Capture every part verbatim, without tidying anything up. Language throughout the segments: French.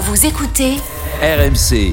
Vous écoutez R M C.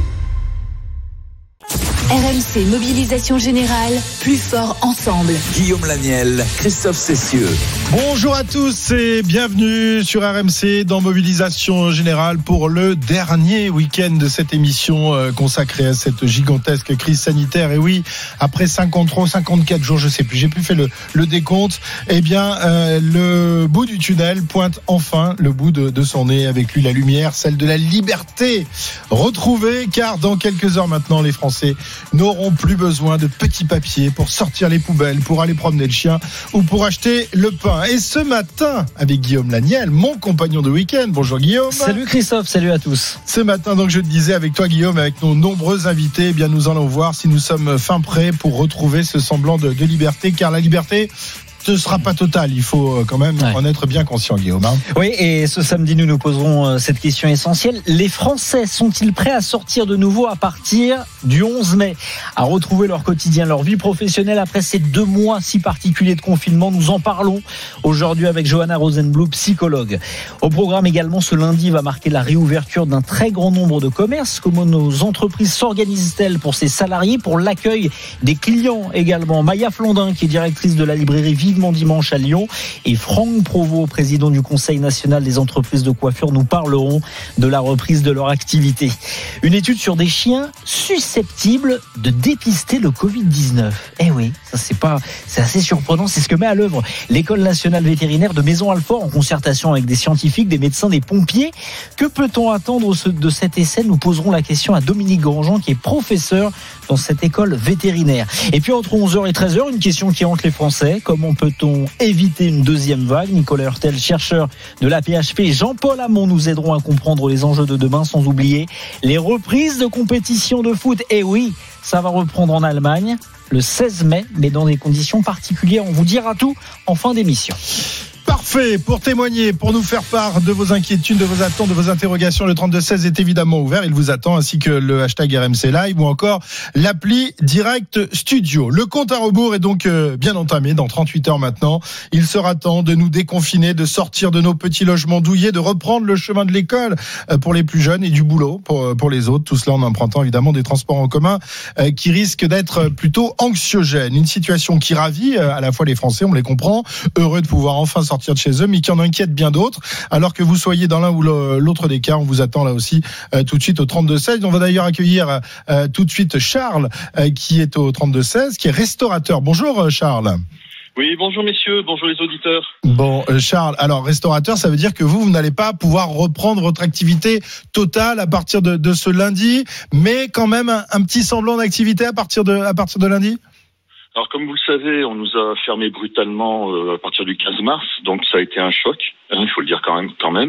R M C Mobilisation Générale, plus fort ensemble. Guillaume Laniel, Christophe Cessieux. Bonjour à tous et bienvenue sur R M C dans Mobilisation Générale pour le dernier week-end de cette émission consacrée à cette gigantesque crise sanitaire. Et oui, après cinquante-trois, cinquante-quatre jours, je sais plus, j'ai plus fait le, le décompte. Eh bien, euh, le bout du tunnel pointe enfin le bout de, de son nez. Avec lui, la lumière, celle de la liberté retrouvée, car dans quelques heures maintenant, les Français n'auront plus besoin de petits papiers pour sortir les poubelles, pour aller promener le chien ou pour acheter le pain. Et ce matin, avec Guillaume Laniel, mon compagnon de week-end. Bonjour Guillaume. Salut Christophe, salut à tous. Ce matin, donc je te disais avec toi Guillaume, avec nos nombreux invités, eh bien nous allons voir si nous sommes fin prêts pour retrouver ce semblant de, de liberté, car la liberté ne sera pas total, il faut quand même ouais. en être bien conscient, Guillaume. Hein. Oui, et ce samedi, nous nous poserons cette question essentielle. Les Français sont-ils prêts à sortir de nouveau à partir du onze mai, à retrouver leur quotidien, leur vie professionnelle après ces deux mois si particuliers de confinement? Nous en parlons aujourd'hui avec Johanna Rosenblum, psychologue. Au programme également, ce lundi va marquer la réouverture d'un très grand nombre de commerces. Comment nos entreprises s'organisent-elles pour ces salariés, pour l'accueil des clients également? Maya Flandin, qui est directrice de la librairie Vivement Dimanche à Lyon, et Franck Provost, président du Conseil national des entreprises de coiffure, nous parleront de la reprise de leur activité. Une étude sur des chiens susceptibles de dépister le covid dix-neuf. Eh oui, ça c'est pas, c'est assez surprenant. C'est ce que met à l'œuvre l'École nationale vétérinaire de Maison-Alfort en concertation avec des scientifiques, des médecins, des pompiers. Que peut-on attendre de cet essai? Nous poserons la question à Dominique Grandjean, qui est professeur dans cette école vétérinaire. Et puis entre onze heures et treize heures, une question qui hante les Français: comment peut-on éviter une deuxième vague? Nicolas Hurtel, chercheur de l'A P H P, Jean-Paul Hamon nous aideront à comprendre les enjeux de demain, sans oublier les reprises de compétition de foot. Et oui, ça va reprendre en Allemagne le seize mai, mais dans des conditions particulières. On vous dira tout en fin d'émission. Parfait, pour témoigner, pour nous faire part de vos inquiétudes, de vos attentes, de vos interrogations, le trente-deux seize est évidemment ouvert, il vous attend, ainsi que le hashtag R M C Live ou encore l'appli Direct Studio. Le compte à rebours est donc bien entamé dans trente-huit heures maintenant. Il sera temps de nous déconfiner, de sortir de nos petits logements douillés, de reprendre le chemin de l'école pour les plus jeunes et du boulot pour, pour les autres, tout cela en empruntant évidemment des transports en commun qui risquent d'être plutôt anxiogènes. Une situation qui ravit à la fois les Français, on les comprend, heureux de pouvoir enfin sortir sortir de chez eux, mais qui en inquiète bien d'autres. Alors que vous soyez dans l'un ou l'autre des cas, on vous attend là aussi euh, tout de suite au trente-deux seize. On va d'ailleurs accueillir euh, tout de suite Charles euh, qui est au trente-deux seize, qui est restaurateur. Bonjour Charles. Oui, bonjour messieurs, bonjour les auditeurs. Bon, euh, Charles, alors restaurateur, ça veut dire que vous, vous n'allez pas pouvoir reprendre votre activité totale à partir de, de ce lundi, mais quand même un, un petit semblant d'activité à partir de, à partir de lundi? Alors comme vous le savez, on nous a fermé brutalement euh, à partir du quinze mars, donc ça a été un choc, il faut le dire quand même. Quand même.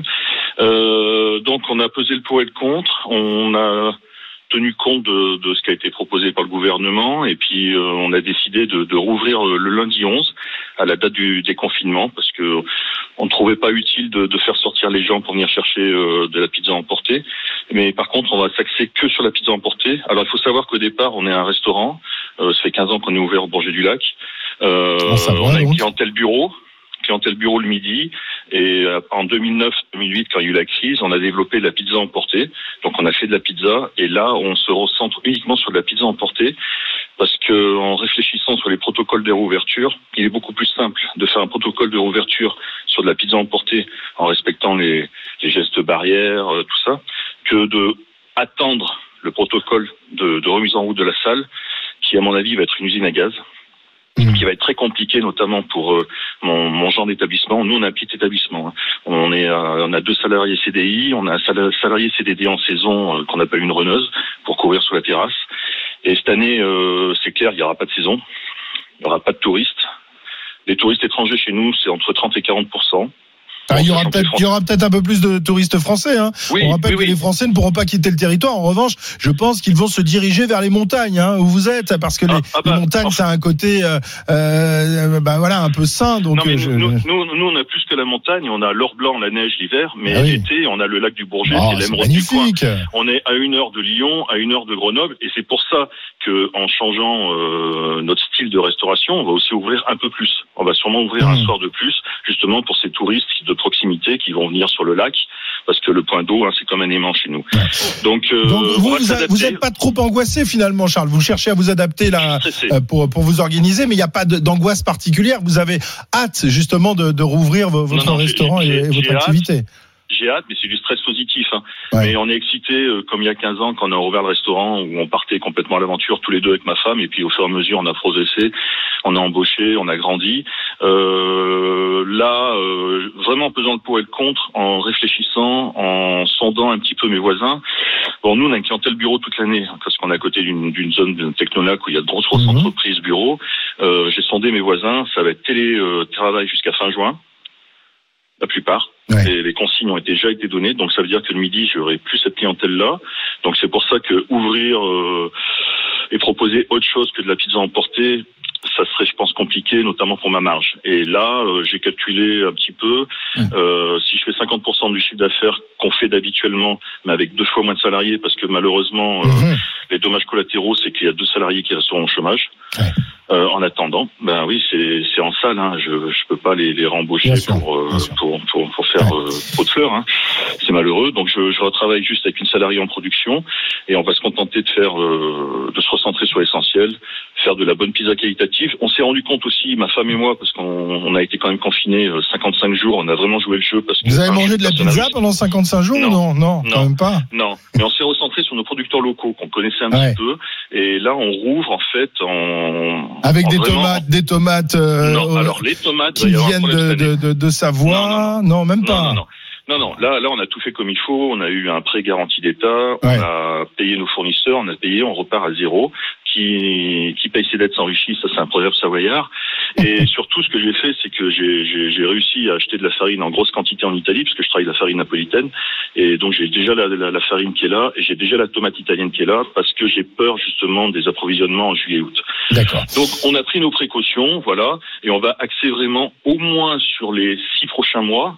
Euh, donc on a pesé le pour et le contre, on a tenu compte de, de ce qui a été proposé par le gouvernement, et puis euh, on a décidé de, de rouvrir le lundi onze à la date du déconfinement, parce que on ne trouvait pas utile de, de faire sortir les gens pour venir chercher euh, de la pizza emportée. Mais par contre, on va s'axer que sur la pizza emportée. Alors il faut savoir qu'au départ, on est un restaurant. Euh, ça fait quinze ans qu'on est ouvert au Bourget du Lac. Euh, on, on a une clientèle bureau, clientèle bureau le midi. Et euh, en deux mille neuf deux mille huit, quand il y a eu la crise, on a développé de la pizza emportée. Donc on a fait de la pizza. Et là, on se recentre uniquement sur de la pizza emportée. Parce que en réfléchissant sur les protocoles de réouverture, il est beaucoup plus simple de faire un protocole de réouverture sur de la pizza emportée en respectant les, les gestes barrières, euh, tout ça, que de attendre le protocole de, de remise en route de la salle, qui à mon avis va être une usine à gaz, mmh. qui va être très compliqué, notamment pour euh, mon, mon genre d'établissement. Nous, on a un petit établissement. Hein. On est, euh, on a deux salariés C D I, on a un salarié C D D en saison euh, qu'on appelle une runneuse pour courir sur la terrasse. Et cette année, euh, c'est clair, il n'y aura pas de saison, il n'y aura pas de touristes. Les touristes étrangers chez nous, c'est entre trente et quarante pour cent. Ah, il y aura peut-être, il y aura peut-être un peu plus de touristes français, hein. Oui, on rappelle oui, que oui. les Français ne pourront pas quitter le territoire. En revanche, je pense qu'ils vont se diriger vers les montagnes, hein, où vous êtes, parce que les, ah, ah bah, les montagnes, enfin, ça a un côté, euh, euh, bah voilà, un peu sain. Donc, non, mais je... nous, nous, nous, on a plus que la montagne. On a l'or blanc, la neige l'hiver, mais ah, oui. l'été, on a le lac du Bourget, oh, c'est l'émeraude du coin. On est à une heure de Lyon, à une heure de Grenoble, et c'est pour ça que, en changeant euh, notre style de restauration, on va aussi ouvrir un peu plus. On va sûrement ouvrir mmh. un soir de plus, justement pour ces touristes de proximité qui vont venir sur le lac. parce que le point d'eau, hein, c'est comme un aimant chez nous. Ouais. Donc, euh, Donc vous, vous n'êtes pas trop angoissé finalement, Charles. Vous cherchez à vous adapter là euh, pour pour vous organiser, mais il n'y a pas de, d'angoisse particulière. Vous avez hâte justement de, de rouvrir votre non, non, restaurant j'ai, j'ai, et, et votre activité. Hâte. J'ai hâte, mais c'est du stress positif. Hein. Ouais. Mais on est excité, euh, comme il y a quinze ans, quand on a ouvert le restaurant, où on partait complètement à l'aventure, tous les deux avec ma femme, et puis au fur et à mesure, on a progressé, on a embauché, on a grandi. Euh, là, euh, vraiment en pesant le pour et le contre, en réfléchissant, en sondant un petit peu mes voisins. Bon, nous, on a une clientèle bureau toute l'année, hein, parce qu'on est à côté d'une, d'une zone de Technolac où il y a de grosses, grosses mmh. entreprises bureaux. Euh, j'ai sondé mes voisins, ça va être télétravail jusqu'à fin juin. La plupart. Ouais. Et les consignes ont déjà été données, donc ça veut dire que le midi, j'aurai plus cette clientèle-là. Donc c'est pour ça que ouvrir euh, et proposer autre chose que de la pizza emportée, ça serait, je pense, compliqué, notamment pour ma marge. Et là, euh, j'ai calculé un petit peu. Mmh. Euh, si je fais cinquante pour cent du chiffre d'affaires qu'on fait d'habituellement, mais avec deux fois moins de salariés, parce que malheureusement, euh, mmh. les dommages collatéraux, c'est qu'il y a deux salariés qui resteront au chômage. Ouais. Euh, en attendant, ben oui, c'est c'est en salle. Hein. Je je peux pas les les rembaucher pour, euh, pour pour pour faire ouais. euh, trop de fleurs. Hein. C'est malheureux. Donc je je retravaille juste avec une salariée en production et on va se contenter de faire euh, de se recentrer sur l'essentiel, faire de la bonne pizza qualitative. On s'est rendu compte aussi, ma femme et moi, parce qu'on on a été quand même confinés cinquante-cinq jours. On a vraiment joué le jeu parce que vous avez mangé de la pizza pendant cinquante-cinq jours non, ou non, non, non, quand même pas. Non, mais on s'est recentré sur nos producteurs locaux qu'on connaissait un ouais. petit peu. Et là, on rouvre en fait en avec en des vraiment... tomates, des tomates. Euh, non, alors les tomates qui viennent de, de, de, de Savoie. Non, non, non. non même non, pas. Non, non. Non, non, là, là, on a tout fait comme il faut. On a eu un prêt garanti d'État. Ouais. On a payé nos fournisseurs. On a payé. On repart à zéro. Qui, qui paye ses dettes s'enrichit. Ça, c'est un proverbe savoyard. Et surtout, ce que j'ai fait, c'est que j'ai, j'ai, j'ai réussi à acheter de la farine en grosse quantité en Italie, parce que je travaille la farine napolitaine. Et donc, j'ai déjà la, la, la farine qui est là, et j'ai déjà la tomate italienne qui est là, parce que j'ai peur justement des approvisionnements en juillet-août. D'accord. Donc, on a pris nos précautions, voilà, et on va axer vraiment au moins sur les six prochains mois.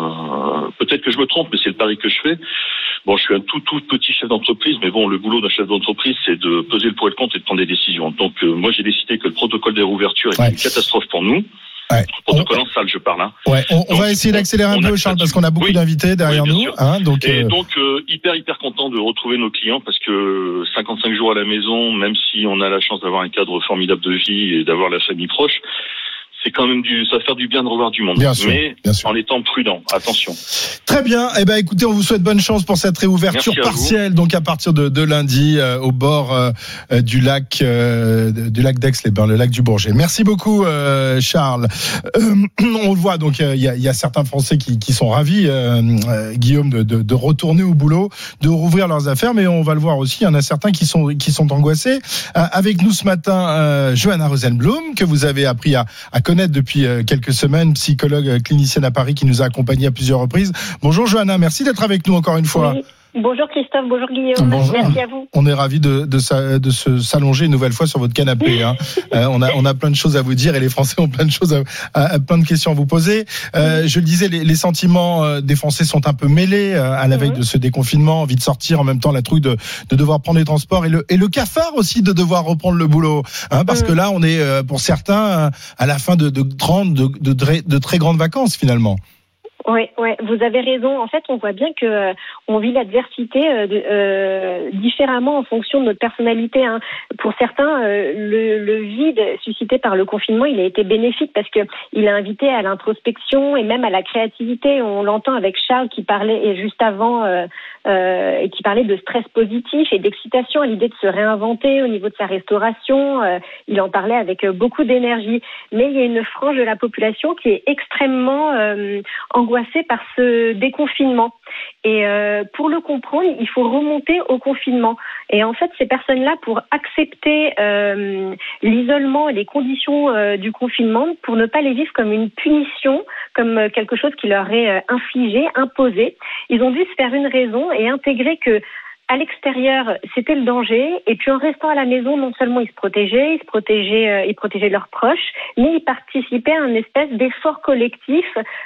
Euh, peut-être que je me trompe, mais c'est le pari que je fais. Bon, je suis un tout tout petit chef d'entreprise, mais bon, le boulot d'un chef d'entreprise, c'est de peser le pour et le contre et de prendre des décisions. Donc, euh, moi, j'ai décidé que le protocole des réouvertures est ouais. une catastrophe pour nous. Ouais. Protocole on... en salle, je parle. Hein. Ouais. On, donc, on va essayer d'accélérer un peu, Charles, parce qu'on a beaucoup oui. d'invités derrière oui, nous. Hein, donc, et euh... donc, euh, hyper, hyper content de retrouver nos clients, parce que cinquante-cinq jours à la maison, même si on a la chance d'avoir un cadre formidable de vie et d'avoir la famille proche, c'est quand même du, ça va faire du bien de revoir du monde. Bien sûr, mais bien sûr. En étant prudent. Attention. Très bien. Eh ben, écoutez, on vous souhaite bonne chance pour cette réouverture partielle. Donc, à partir de, de lundi, euh, au bord euh, du lac, euh, du lac d'Aix-les-Bains, le lac du Bourget. Merci beaucoup, euh, Charles. Euh, on le voit. Donc, il euh, y, a, y a certains Français qui, qui sont ravis, euh, euh, Guillaume, de, de, de retourner au boulot, de rouvrir leurs affaires. Mais on va le voir aussi. Il y en a certains qui sont, qui sont angoissés. Euh, avec nous ce matin, euh, Johanna Rosenblum, que vous avez appris à, à connaître depuis quelques semaines, psychologue clinicienne à Paris qui nous a accompagnés à plusieurs reprises. Bonjour Johanna, merci d'être avec nous encore une fois. Oui. Bonjour Christophe, bonjour Guillaume, bonjour. Merci à vous. On est ravis de, de, de se s'allonger une nouvelle fois sur votre canapé. Hein. euh, on, a, on a plein de choses à vous dire et les Français ont plein de choses, à, à, à plein de questions à vous poser. Euh, je le disais, les, les sentiments des Français sont un peu mêlés euh, à la veille mmh. de ce déconfinement, envie de sortir, en même temps la trouille de, de devoir prendre les transports et le, et le cafard aussi de devoir reprendre le boulot. Hein, parce mmh. que là, on est euh, pour certains à la fin de, de, grandes, de, de, de, de très grandes vacances finalement. Oui, ouais, vous avez raison. En fait, on voit bien que euh, on vit l'adversité euh, euh, différemment en fonction de notre personnalité. Hein. Pour certains, euh, le, le vide suscité par le confinement, il a été bénéfique parce que il a invité à l'introspection et même à la créativité. On l'entend avec Charles qui parlait et juste avant euh, euh, et qui parlait de stress positif et d'excitation à l'idée de se réinventer au niveau de sa restauration. Euh, il en parlait avec beaucoup d'énergie. Mais il y a une frange de la population qui est extrêmement euh, angoissée par ce déconfinement. Et euh, pour le comprendre, il faut remonter au confinement. Et en fait, ces personnes-là, pour accepter euh, l'isolement et les conditions euh, du confinement, pour ne pas les vivre comme une punition, comme quelque chose qui leur est euh, infligé, imposé, ils ont dû se faire une raison et intégrer que à l'extérieur, c'était le danger. Et puis, en restant à la maison, non seulement ils se protégeaient, ils se protégeaient, euh, ils protégeaient leurs proches, mais ils participaient à une espèce d'effort collectif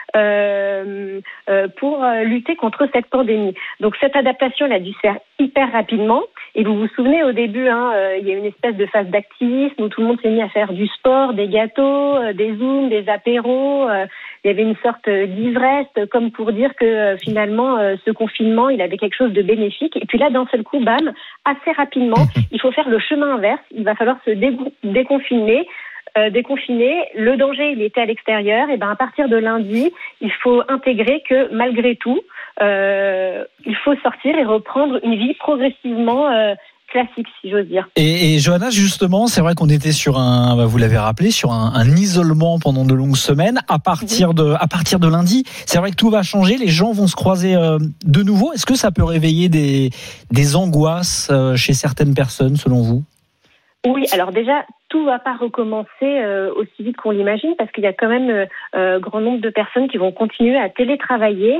euh, euh, pour euh, lutter contre cette pandémie. Donc, cette adaptation, elle a dû se faire hyper rapidement. Et vous vous souvenez, au début, hein, euh, il y a une espèce de phase d'activisme où tout le monde s'est mis à faire du sport, des gâteaux, euh, des zooms, des apéros. Euh, il y avait une sorte d'ivresse, comme pour dire que euh, finalement, euh, ce confinement, il avait quelque chose de bénéfique. Et puis là, d'un seul coup, bam, assez rapidement, il faut faire le chemin inverse. Il va falloir se dé- déconfiner. Euh, déconfiné, le danger il était à l'extérieur, et ben à partir de lundi, il faut intégrer que malgré tout, euh, il faut sortir et reprendre une vie progressivement euh, classique, si j'ose dire. Et, et Johanna, justement, c'est vrai qu'on était sur un, vous l'avez rappelé, sur un, un isolement pendant de longues semaines. À partir de, à partir de lundi, c'est vrai que tout va changer, les gens vont se croiser euh, de nouveau. Est-ce que ça peut réveiller des, des angoisses euh, chez certaines personnes, selon vous ? Oui, alors déjà, tout va pas recommencer euh, aussi vite qu'on l'imagine parce qu'il y a quand même euh, euh, grand nombre de personnes qui vont continuer à télétravailler.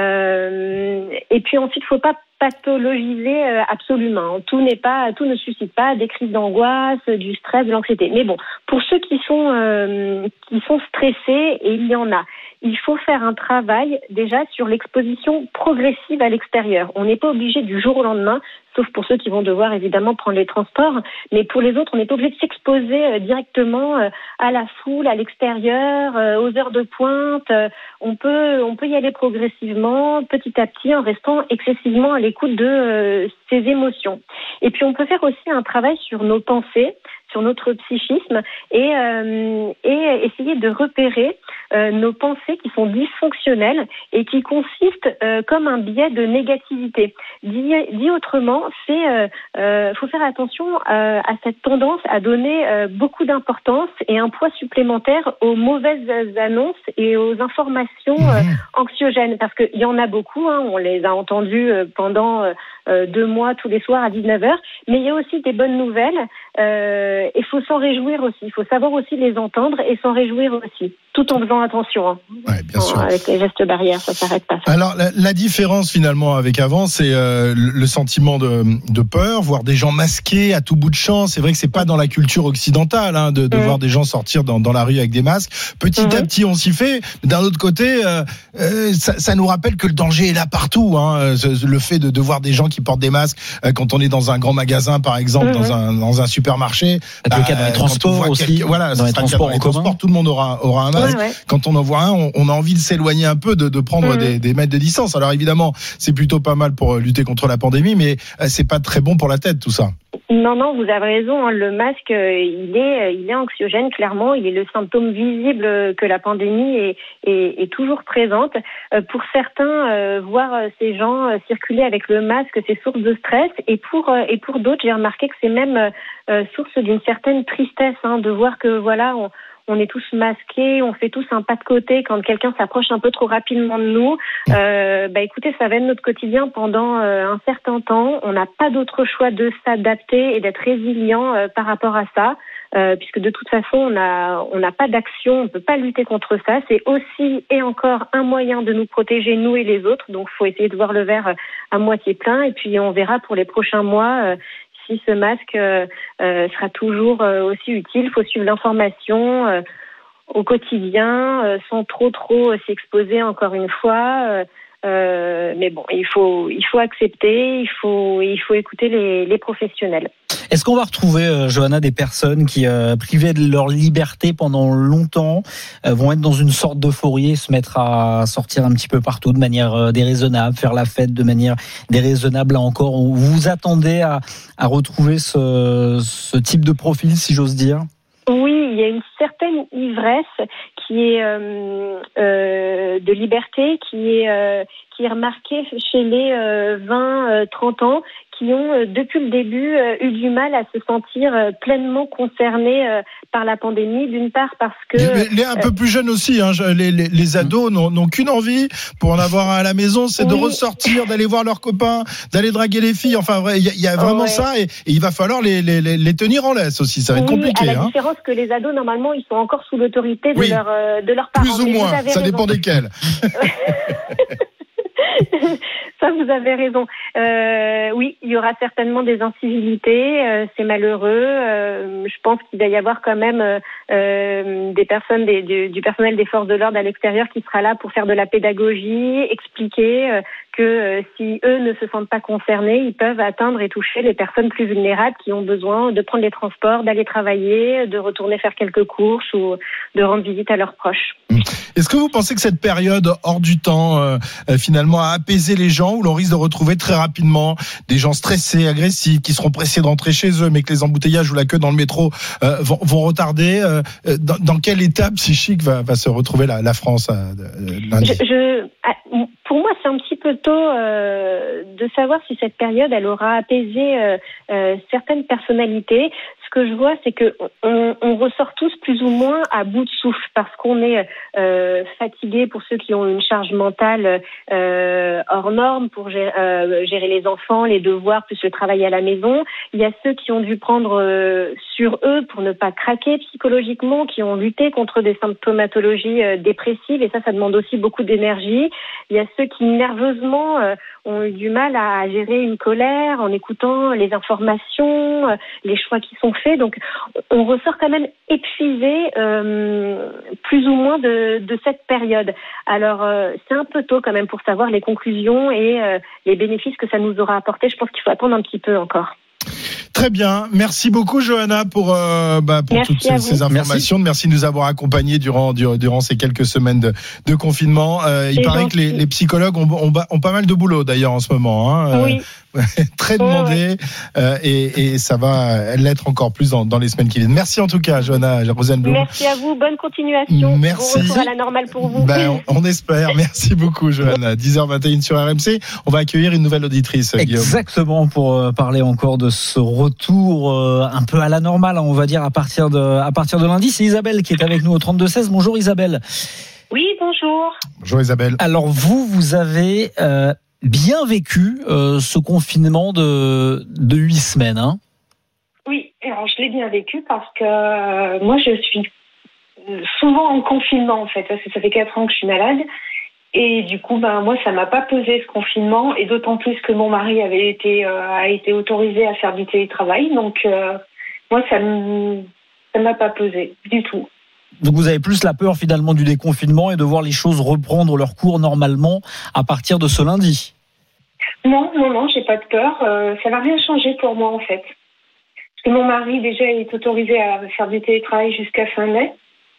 Euh, et puis ensuite, faut pas pathologiser euh, absolument. Tout n'est pas, tout ne suscite pas des crises d'angoisse, du stress, de l'anxiété. Mais bon, pour ceux qui sont euh, qui sont stressés, et il y en a, il faut faire un travail déjà sur l'exposition progressive à l'extérieur. On n'est pas obligé du jour au lendemain, sauf pour ceux qui vont devoir évidemment prendre les transports, mais pour les autres, on n'est pas obligé de s'exposer euh, directement euh, à la foule, à l'extérieur, euh, aux heures de pointe. Euh, on peut, on peut y aller progressivement, petit à petit, en restant excessivement à l'écoute de euh, ses émotions. Et puis, on peut faire aussi un travail sur nos pensées, sur notre psychisme et, euh, et essayer de repérer euh, nos pensées qui sont dysfonctionnelles et qui consistent euh, comme un biais de négativité. Dit, dit autrement, c'est euh, euh, faut faire attention euh, à cette tendance à donner euh, beaucoup d'importance et un poids supplémentaire aux mauvaises annonces et aux informations euh, anxiogènes, parce qu'il y en a beaucoup, hein, on les a entendues euh, pendant euh, deux mois tous les soirs à dix-neuf heures, mais il y a aussi des bonnes nouvelles. Euh, il faut s'en réjouir aussi, il faut savoir aussi les entendre et s'en réjouir aussi, tout en faisant attention. Hein. Ouais, bien sûr. Avec les gestes barrières, ça s'arrête pas. Ça. Alors la, la différence finalement avec avant, c'est euh, le sentiment de, de peur, voir des gens masqués à tout bout de champ. C'est vrai que c'est pas dans la culture occidentale hein, de, de mmh. voir des gens sortir dans, dans la rue avec des masques. Petit mmh. à petit, on s'y fait. D'un autre côté, euh, euh, ça, ça nous rappelle que le danger est là partout. Hein. Le fait de, de voir des gens qui portent des masques euh, quand on est dans un grand magasin, par exemple, mmh. dans un dans un supermarché. Bah, le cas dans les transports aussi. Quelqu'un, voilà, dans les transports dans les transports, tout le monde aura aura un masque. Ouais, ouais. Quand on en voit un, on, on a envie de s'éloigner un peu, de, de prendre mmh. des, des mètres de distance. Alors évidemment, c'est plutôt pas mal pour lutter contre la pandémie, mais c'est pas très bon pour la tête tout ça. Non, non, vous avez raison. Hein, le masque, il est, il est anxiogène. Clairement, il est le symptôme visible que la pandémie est, est, est toujours présente. Euh, pour certains, euh, voir ces gens circuler avec le masque, c'est source de stress. Et pour et pour d'autres, j'ai remarqué que c'est même euh, source d'une certaine tristesse hein, de voir que voilà. On, On est tous masqués, on fait tous un pas de côté quand quelqu'un s'approche un peu trop rapidement de nous. Euh, bah écoutez, ça va être notre quotidien pendant euh, un certain temps. On n'a pas d'autre choix de s'adapter et d'être résilient euh, par rapport à ça, euh, puisque de toute façon, on a on n'a pas d'action, on peut pas lutter contre ça. C'est aussi et encore un moyen de nous protéger nous et les autres. Donc, faut essayer de voir le verre à moitié plein. Et puis, on verra pour les prochains mois. Euh, Si ce masque euh, euh, sera toujours euh, aussi utile, il faut suivre l'information euh, au quotidien, euh, sans trop trop s'y exposer encore une fois. Euh, euh, mais bon, il faut il faut accepter, il faut il faut écouter les, les professionnels. Est-ce qu'on va retrouver, euh, Johanna, des personnes qui, euh, privées de leur liberté pendant longtemps, euh, vont être dans une sorte d'euphorie et se mettre à sortir un petit peu partout de manière euh, déraisonnable, faire la fête de manière déraisonnable là encore? Vous vous attendez à, à retrouver ce, ce type de profil, si j'ose dire? Oui, il y a une certaine ivresse qui est euh, euh, de liberté, qui est euh, qui est remarquée chez les euh, vingt trente ans, qui ont euh, depuis le début euh, eu du mal à se sentir euh, pleinement concernés euh, par la pandémie, d'une part parce que les, les un peu plus jeunes aussi, hein, les, les, les ados n'ont, n'ont qu'une envie pour en avoir un à la maison, c'est oui. de ressortir, d'aller voir leurs copains, d'aller draguer les filles. Enfin, il y, y a vraiment ouais. ça, et, et il va falloir les, les, les tenir en laisse aussi. Ça va être oui, compliqué. À la hein. différence que les ados, normalement, ils sont encore sous l'autorité de, oui. leur, euh, de leurs parents. Plus ou moins, ça raison. Dépend desquels. Ça, vous avez raison. Euh, oui, il y aura certainement des incivilités. Euh, c'est malheureux. Euh, je pense qu'il va y avoir quand même euh, des personnes, des, du, du personnel des forces de l'ordre à l'extérieur qui sera là pour faire de la pédagogie, expliquer euh, que euh, si eux ne se sentent pas concernés, ils peuvent atteindre et toucher les personnes plus vulnérables qui ont besoin de prendre les transports, d'aller travailler, de retourner faire quelques courses ou de rendre visite à leurs proches. Est-ce que vous pensez que cette période hors du temps euh, finalement a apaisé les gens, ou l'on risque de retrouver très rapidement des gens stressés, agressifs, qui seront pressés de rentrer chez eux, mais que les embouteillages ou la queue dans le métro euh, vont, vont retarder euh, dans, dans quelle étape psychique va, va se retrouver la, la France euh, lundi? je, je, Pour moi, c'est un petit peu tôt euh, de savoir si cette période elle aura apaisé euh, euh, certaines personnalités. Ce que je vois, c'est que on, on ressort tous plus ou moins à bout de souffle parce qu'on est euh, fatigué pour ceux qui ont une charge mentale euh, hors norme pour gérer, euh, gérer les enfants, les devoirs, plus le travail à la maison. Il y a ceux qui ont dû prendre euh, sur eux pour ne pas craquer psychologiquement, qui ont lutté contre des symptomatologies euh, dépressives, et ça, ça demande aussi beaucoup d'énergie. Il y a ceux qui nerveusement euh, ont eu du mal à gérer une colère en écoutant les informations, euh, les choix qui sont faits. Donc, on ressort quand même épuisé, euh, plus ou moins de, de cette période. Alors, euh, c'est un peu tôt quand même pour savoir les conclusions et euh, les bénéfices que ça nous aura apporté. Je pense qu'il faut attendre un petit peu encore. Très bien, merci beaucoup Johanna pour, euh, bah, pour toutes ces, ces informations. Merci. merci de nous avoir accompagnés durant, durant ces quelques semaines de, de confinement. Euh, il paraît gentil. que les, les psychologues ont, ont, ont pas mal de boulot d'ailleurs en ce moment. Hein. Oui. Euh, très demandé, ouais, ouais. Euh, et, et ça va l'être encore plus dans, dans les semaines qui viennent. Merci en tout cas Johanna Rosenblum. Merci à vous, bonne continuation. Merci. Bon retour à la normale pour vous. Ben, on, on espère, merci beaucoup Johanna. dix heures vingt et une sur R M C, on va accueillir une nouvelle auditrice. Exactement, Guillaume. pour euh, parler encore de ce retour euh, un peu à la normale, on va dire à partir de, à partir de lundi. C'est Isabelle qui est avec nous au trente-deux seize. Bonjour Isabelle. Oui, bonjour. Bonjour Isabelle. Alors vous, vous avez euh, bien vécu euh, ce confinement de, de huit semaines, hein? Oui, alors je l'ai bien vécu parce que euh, moi je suis souvent en confinement en fait, parce que ça fait quatre ans que je suis malade. Et du coup, ben moi, ça m'a pas pesé ce confinement, et d'autant plus que mon mari avait été euh, a été autorisé à faire du télétravail, donc euh, moi, ça m- ça m'a pas pesé du tout. Donc vous avez plus la peur finalement du déconfinement et de voir les choses reprendre leur cours normalement à partir de ce lundi? Non, non, non, j'ai pas de peur. Euh, ça n'a rien changé pour moi en fait, parce que mon mari déjà est autorisé à faire du télétravail jusqu'à fin mai.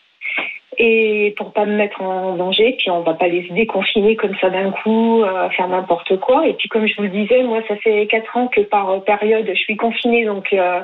Et pour pas me mettre en danger, puis on va pas les déconfiner comme ça d'un coup, euh, faire n'importe quoi. Et puis comme je vous le disais, moi ça fait quatre ans que par période je suis confinée, donc euh,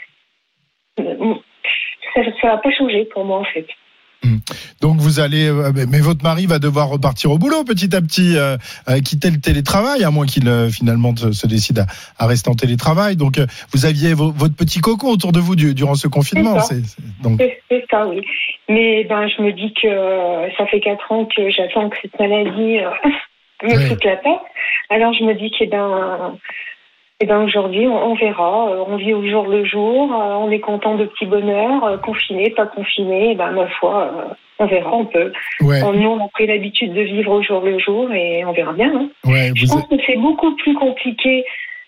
ça, ça va pas changer pour moi en fait. Donc vous allez, mais votre mari va devoir repartir au boulot petit à petit, euh, quitter le télétravail, à moins qu'il euh, finalement se décide à, à rester en télétravail. Donc vous aviez vo- votre petit cocon autour de vous du, durant ce confinement. C'est ça, c'est, c'est, donc... c'est, c'est ça, oui. Mais ben je me dis que euh, ça fait quatre ans que j'attends que cette maladie euh, me ouais. foute la tête. Alors je me dis que ben Et ben aujourd'hui, on, on verra. Euh, on vit au jour le jour. Euh, on est content de petits bonheurs, euh, confiné, pas confiné. Et ben ma foi, euh, on verra. On peut. Ouais. On, nous, on a pris l'habitude de vivre au jour le jour, et on verra bien. Hein. Ouais, Je pense êtes... que c'est beaucoup plus compliqué.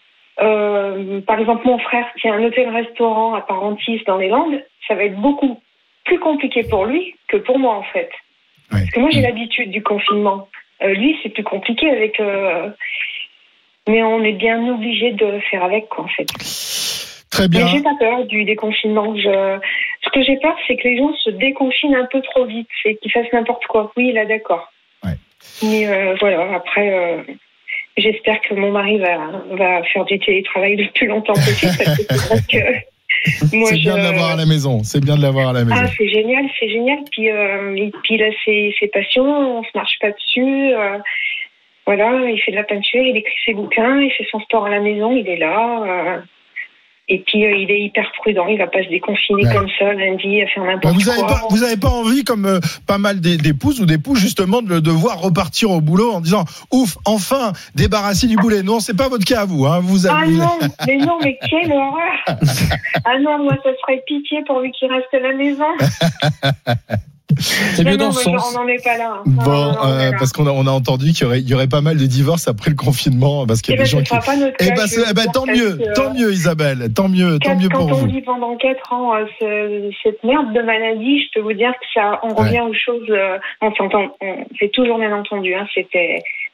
Euh, par exemple, mon frère qui a un hôtel-restaurant à Parentis dans les Landes, ça va être beaucoup plus compliqué pour lui que pour moi en fait. Ouais. Parce que moi, j'ai mmh. l'habitude du confinement. Euh, lui, c'est plus compliqué avec. Euh, Mais on est bien obligé de faire avec, quoi, en fait. Très bien. Mais j'ai pas peur du déconfinement. Je... Ce que j'ai peur, c'est que les gens se déconfinent un peu trop vite, c'est qu'ils fassent n'importe quoi. Oui, là, d'accord. Ouais. Mais euh, voilà, après, euh, j'espère que mon mari va, va faire du télétravail le plus longtemps possible, parce que c'est vrai que moi, c'est bien je... de l'avoir à la maison. C'est bien de l'avoir à la maison. Ah, c'est génial, c'est génial. Puis, euh, et puis il a ses, ses passions, on se marche pas dessus. Euh, Voilà, il fait de la peinture, il écrit ses bouquins, il fait son sport à la maison, il est là. Euh, et puis, euh, il est hyper prudent, il ne va pas se déconfiner ouais. comme ça lundi à faire n'importe vous avez quoi. Pas, vous n'avez pas envie, comme euh, pas mal d'épouses ou d'époux, justement, de le devoir repartir au boulot en disant « Ouf, enfin, débarrassé du boulet ». Non, ce n'est pas votre cas à vous. Hein, vous avez... Ah non, mais non, mais quelle horreur. Ah non, moi, ça serait pitié pour lui qui reste à la maison. C'est mieux dans ce sens. On n'en est pas là. Bon, non, non, euh, parce qu'on a, on a entendu qu'il y aurait, il y aurait pas mal de divorces après le confinement, parce qu'il y a et des ben, gens qui. Eh ben, eh ben, tant mieux, que, tant mieux, Isabelle, tant mieux, quatre, tant mieux pour quand vous. Quand on vit pendant quatre ans euh, ce, cette merde de maladie, je peux vous dire que ça, on revient ouais. aux choses. Euh, on s'entend, on, c'est toujours bien entendu. Hein, c'était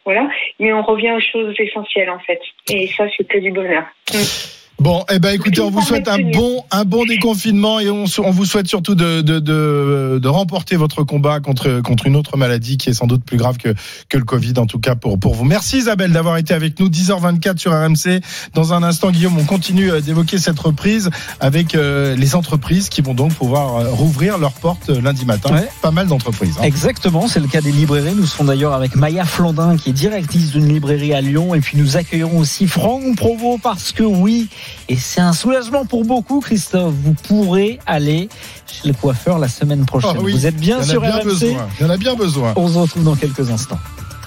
voilà. Mais on revient aux choses essentielles en fait. Et ça, c'est que du bonheur. Mmh. Bon, eh ben, écoutez, on vous souhaite un bon, un bon déconfinement et on, on vous souhaite surtout de, de, de, de remporter votre combat contre, contre une autre maladie qui est sans doute plus grave que, que le Covid, en tout cas pour, pour vous. Merci Isabelle d'avoir été avec nous, dix heures vingt-quatre sur R M C. Dans un instant, Guillaume, on continue d'évoquer cette reprise avec euh, les entreprises qui vont donc pouvoir euh, rouvrir leurs portes lundi matin. Ouais. Pas mal d'entreprises. Hein. Exactement, c'est le cas des librairies. Nous serons d'ailleurs avec Maya Flandin, qui est directrice d'une librairie à Lyon. Et puis nous accueillerons aussi Franck Provost, parce que oui, et c'est un soulagement pour beaucoup, Christophe. Vous pourrez aller chez le coiffeur la semaine prochaine. Oh oui, vous êtes bien sur bien R M C. Besoin. Il y en a bien besoin. On se retrouve dans quelques instants.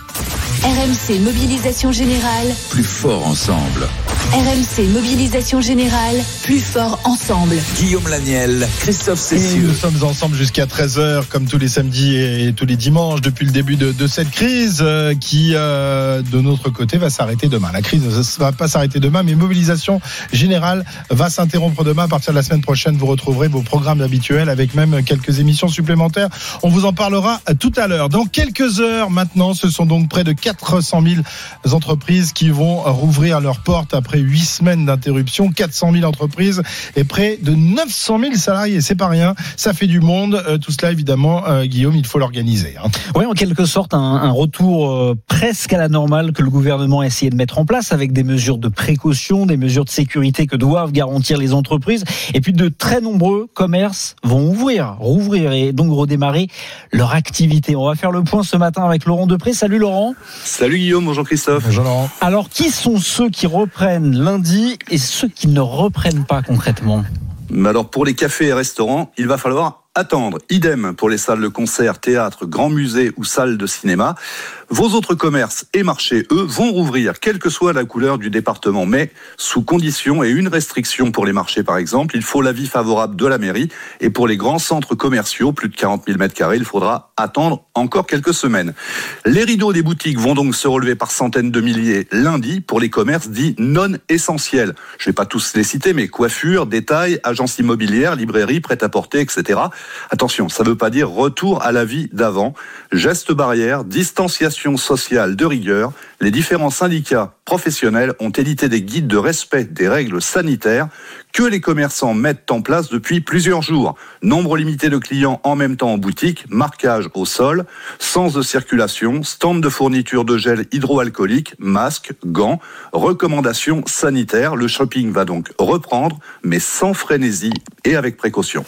R M C Mobilisation Générale. Plus fort ensemble. R M C Mobilisation Générale. Plus fort ensemble. Guillaume Laniel, Christophe Cessieux. Et nous sommes ensemble jusqu'à treize heures, comme tous les samedis et tous les dimanches, depuis le début de, de cette crise euh, qui, euh, de notre côté, va s'arrêter demain. La crise ne va pas s'arrêter demain, mais Mobilisation Générale va s'interrompre demain. À partir de la semaine prochaine, vous retrouverez vos programmes habituels avec même quelques émissions supplémentaires. On vous en parlera tout à l'heure. Dans quelques heures maintenant, ce sont donc près de quatre cent mille entreprises qui vont rouvrir leurs portes après huit semaines d'interruption. quatre cent mille entreprises et près de neuf cent mille salariés. C'est pas rien. Ça fait du monde. Euh, tout cela, évidemment, euh, Guillaume, il faut l'organiser. Hein. Oui, en quelque sorte, un, un retour euh, presque à la normale que le gouvernement a essayé de mettre en place avec des mesures de précaution, des mesures de sécurité que doivent garantir les entreprises. Et puis, de très nombreux commerces vont ouvrir, rouvrir et donc redémarrer leur activité. On va faire le point ce matin avec Laurent Depré. Salut Laurent. Salut Guillaume, bonjour Christophe. Bonjour Laurent. Alors, qui sont ceux qui reprennent lundi et ceux qui ne reprennent pas concrètement ? Alors pour les cafés et restaurants, il va falloir attendre. Idem pour les salles de concert, théâtre, grands musées ou salles de cinéma. Vos autres commerces et marchés, eux, vont rouvrir, quelle que soit la couleur du département, mais sous conditions et une restriction pour les marchés, par exemple. Il faut l'avis favorable de la mairie. Et pour les grands centres commerciaux, plus de quarante mille mètres carrés, il faudra attendre encore quelques semaines. Les rideaux des boutiques vont donc se relever par centaines de milliers lundi pour les commerces dits non essentiels. Je ne vais pas tous les citer, mais coiffure, détail, agences immobilières, librairies, prêt-à-porter, et cetera. Attention, ça ne veut pas dire retour à la vie d'avant. Gestes barrières, distanciation sociale de rigueur. Les différents syndicats professionnels ont édité des guides de respect des règles sanitaires que les commerçants mettent en place depuis plusieurs jours. Nombre limité de clients en même temps en boutique, marquage au sol, sens de circulation, stand de fourniture de gel hydroalcoolique, masques, gants, recommandations sanitaires. Le shopping va donc reprendre, mais sans frénésie et avec précaution.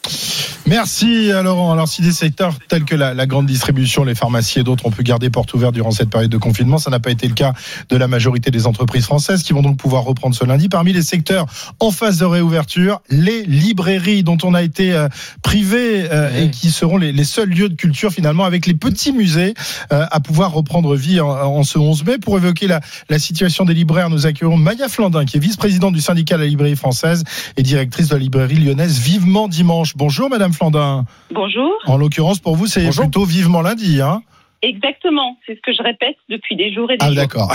Merci Laurent. Alors si des secteurs tels que la, la grande distribution, les pharmacies et d'autres ont pu garder porte ouverte durant cette période de confinement, ça n'a pas été le cas de la majorité des entreprises françaises qui vont donc pouvoir reprendre ce lundi. Parmi les secteurs en phase de réouverture, les librairies dont on a été euh, privé euh, oui. et qui seront les, les seuls lieux de culture finalement, avec les petits musées euh, à pouvoir reprendre vie en, en ce onze mai. Pour évoquer la, la situation des libraires, nous accueillons Maya Flandin qui est vice-présidente du syndicat de la librairie française et directrice de la librairie lyonnaise Vivement Dimanche. Bonjour Madame Flandin. Bonjour. En l'occurrence, pour vous, c'est Bonjour. Plutôt vivement lundi, hein ? Exactement, c'est ce que je répète depuis des jours et des ah, jours. Ah d'accord.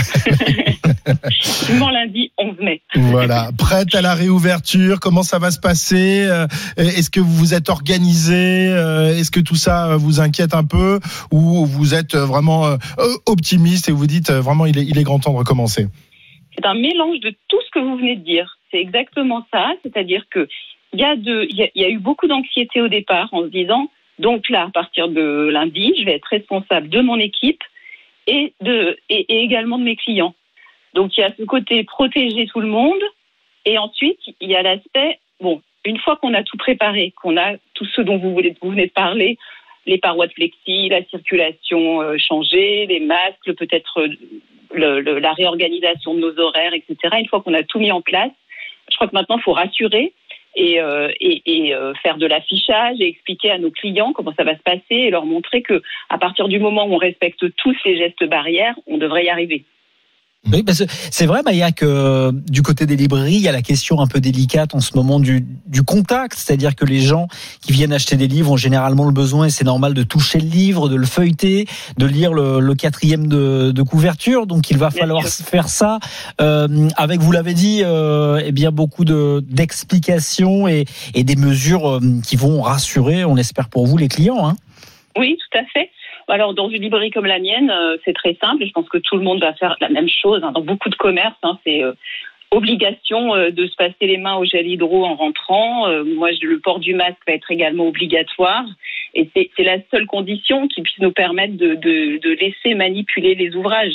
Vivement lundi onze mai. Voilà, prête à la réouverture, comment ça va se passer ? Est-ce que vous vous êtes organisé ? Est-ce que tout ça vous inquiète un peu ? Ou vous êtes vraiment optimiste et vous dites vraiment il est, il est grand temps de recommencer ? C'est un mélange de tout ce que vous venez de dire. C'est exactement ça, c'est-à-dire que Il y, a de, il, y a, il y a eu beaucoup d'anxiété au départ en se disant, donc là, à partir de lundi, je vais être responsable de mon équipe et, de, et, et également de mes clients. Donc il y a ce côté protéger tout le monde et ensuite il y a l'aspect, bon, une fois qu'on a tout préparé, qu'on a tout ce dont vous, voulez, vous venez de parler, les parois de plexi, la circulation euh, changée, les masques, peut-être le, le, la réorganisation de nos horaires, et cetera. Une fois qu'on a tout mis en place, je crois que maintenant il faut rassurer et, euh, et, et euh, faire de l'affichage et expliquer à nos clients comment ça va se passer et leur montrer que à partir du moment où on respecte tous ces gestes barrières, on devrait y arriver. Oui, parce que c'est vrai, Maya, que du côté des librairies, il y a la question un peu délicate en ce moment du, du contact, c'est-à-dire que les gens qui viennent acheter des livres ont généralement le besoin, et c'est normal, de toucher le livre, de le feuilleter, de lire le, le quatrième de, de couverture, donc il va bien falloir sûr. faire ça euh, avec, vous l'avez dit, euh, eh bien beaucoup de, d'explications et, et des mesures euh, qui vont rassurer, on l'espère pour vous, les clients. Hein. Oui, tout à fait. Alors, dans une librairie comme la mienne, euh, c'est très simple. Je pense que tout le monde va faire la même chose. Hein. Dans beaucoup de commerces, hein, c'est euh, obligation euh, de se passer les mains au gel hydro en rentrant. Euh, moi, je, le port du masque va être également obligatoire. Et c'est, c'est la seule condition qui puisse nous permettre de, de, de laisser manipuler les ouvrages.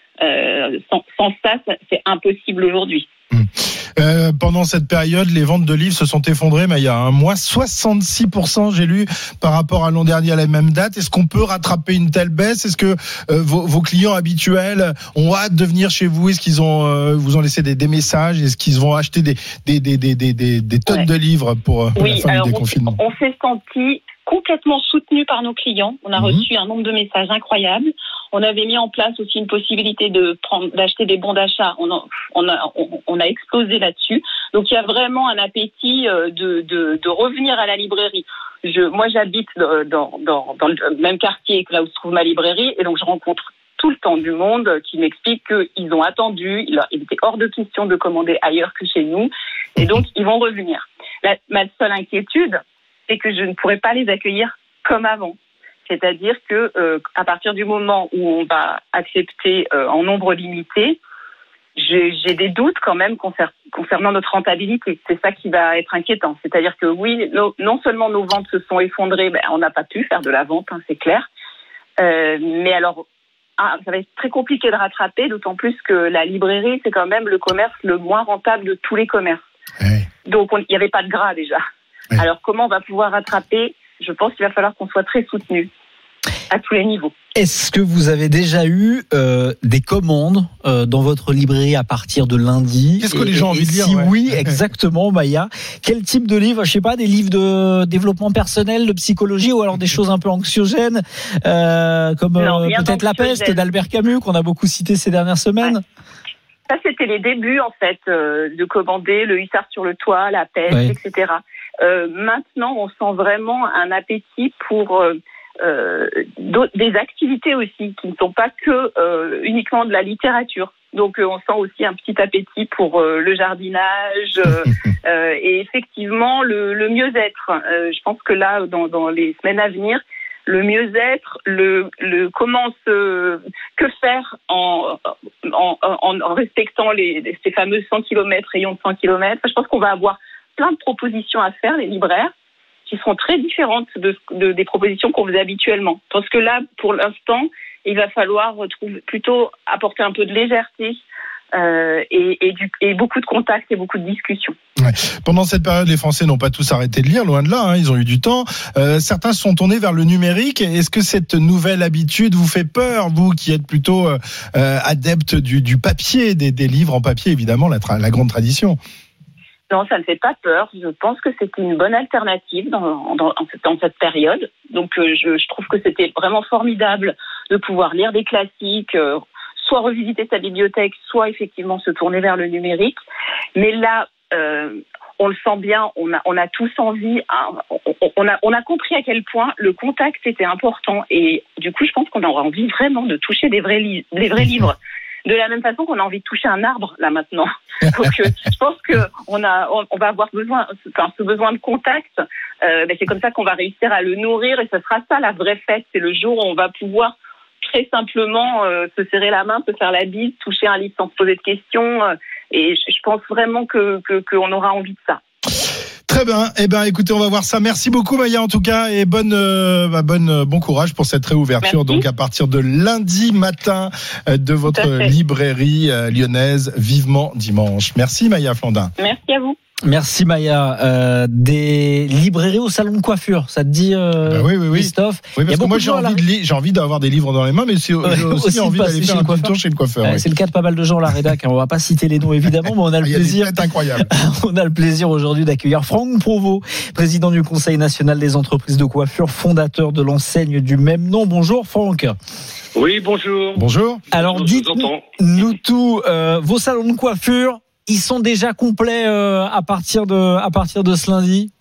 Euh, sans, sans ça, c'est impossible aujourd'hui. Mmh. Euh, pendant cette période, les ventes de livres se sont effondrées, mais il y a un mois, soixante-six pour cent, j'ai lu, par rapport à l'an dernier à la même date. Est-ce qu'on peut rattraper une telle baisse? Est-ce que euh, vos, vos clients habituels ont hâte de venir chez vous? Est-ce qu'ils ont euh, vous ont laissé des, des messages? Est-ce qu'ils vont acheter des des des des des, des, des tonnes ouais. de livres pour, pour oui, la fin alors du déconfinement? On, on s'est senti complètement soutenu par nos clients. On a mmh. reçu un nombre de messages incroyables. On avait mis en place aussi une possibilité de prendre, d'acheter des bons d'achat. On a, on a, on a explosé là-dessus. Donc il y a vraiment un appétit de, de, de revenir à la librairie. Je, moi, j'habite dans, dans, dans le même quartier que là où se trouve ma librairie, et donc je rencontre tout le temps du monde qui m'explique qu'ils ont attendu. Il était hors de question de commander ailleurs que chez nous, et donc ils vont revenir. La, ma seule inquiétude, c'est que je ne pourrai pas les accueillir comme avant. C'est-à-dire que euh, à partir du moment où on va accepter euh, en nombre limité, j'ai, j'ai des doutes quand même concernant, concernant notre rentabilité. C'est ça qui va être inquiétant. C'est-à-dire que oui, no, non seulement nos ventes se sont effondrées, ben, on n'a pas pu faire de la vente, hein, c'est clair. Euh, mais alors, ah, ça va être très compliqué de rattraper, d'autant plus que la librairie, c'est quand même le commerce le moins rentable de tous les commerces. Oui. Donc il n'y avait pas de gras déjà. Oui. Alors comment on va pouvoir rattraper? Je pense qu'il va falloir qu'on soit très soutenu à tous les niveaux. Est-ce que vous avez déjà eu euh, des commandes euh, dans votre librairie à partir de lundi? Qu'est-ce que et, les gens ont envie de lire? Si ouais. oui, exactement, Maya. Quel type de livre? Je sais pas, des livres de développement personnel, de psychologie, ou alors des choses un peu anxiogènes, euh, comme non, euh, peut-être La Peste d'Albert Camus, qu'on a beaucoup cité ces dernières semaines. Ouais. Ça, c'était les débuts, en fait, euh, de commander Le Hussard sur le toit, La Peste, ouais. et cetera. Euh, maintenant, on sent vraiment un appétit pour euh, euh, des activités aussi, qui ne sont pas que euh, uniquement de la littérature. Donc, euh, on sent aussi un petit appétit pour euh, le jardinage euh, euh, et effectivement le, le mieux-être. Euh, je pense que là, dans, dans les semaines à venir, le mieux-être, le, le comment se, que faire en, en, en, en respectant les, ces fameux cent kilomètres, rayons de cent kilomètres. Je pense qu'on va avoir plein de propositions à faire, les libraires, qui seront très différentes de, de, des propositions qu'on faisait habituellement. Parce que là, pour l'instant, il va falloir trouver, plutôt apporter un peu de légèreté euh, et, et, du, et beaucoup de contacts et beaucoup de discussions. Ouais. Pendant cette période, les Français n'ont pas tous arrêté de lire, loin de là, hein, ils ont eu du temps. Euh, certains se sont tournés vers le numérique. Est-ce que cette nouvelle habitude vous fait peur, vous qui êtes plutôt euh, adepte du, du papier, des, des livres en papier, évidemment, la, tra- la grande tradition? Non, ça ne fait pas peur. Je pense que c'était une bonne alternative dans, dans, dans cette période. Donc, euh, je, je trouve que c'était vraiment formidable de pouvoir lire des classiques, euh, soit revisiter sa bibliothèque, soit effectivement se tourner vers le numérique. Mais là, euh, on le sent bien, on a, on a tous envie, hein, on, on, a, on a compris à quel point le contact était important. Et du coup, je pense qu'on aura envie vraiment de toucher des vrais, li- des vrais livres. De la même façon qu'on a envie de toucher un arbre là maintenant. Donc euh, je pense que on a, on, on va avoir besoin, enfin ce besoin de contact. Euh, ben c'est comme ça qu'on va réussir à le nourrir et ce sera ça la vraie fête. C'est le jour où on va pouvoir très simplement euh, se serrer la main, se faire la bise, toucher un livre sans se poser de questions. Euh, et je, je pense vraiment que, que qu'on aura envie de ça. Très bien. Eh ben, écoutez, on va voir ça. Merci beaucoup, Maya, en tout cas, et bonne, euh, bah, bonne, euh, bon courage pour cette réouverture. Merci. Donc, à partir de lundi matin euh, de votre librairie euh, lyonnaise, vivement dimanche. Merci, Maya Flandin. Merci à vous. Merci Maya. Euh, des librairies au salon de coiffure, ça te dit euh, bah oui, oui, oui. Christophe? Oui, parce que moi j'ai envie, de li- j'ai envie d'avoir des livres dans les mains, mais c'est, ouais, j'ai aussi, aussi envie d'aller faire un petit tour chez le coiffeur. Ouais, oui. C'est le cas de pas mal de gens à la rédac. On va pas citer les noms évidemment, mais on a le Il y plaisir. A des incroyable. On a le plaisir aujourd'hui d'accueillir Franck Provost, président du Conseil national des entreprises de coiffure, fondateur de l'enseigne du même nom. Bonjour Franck. Oui, bonjour. Bonjour. Alors dites-nous tout. Euh, vos salons de coiffure, ils sont déjà complets euh, à partir de à partir de ce lundi?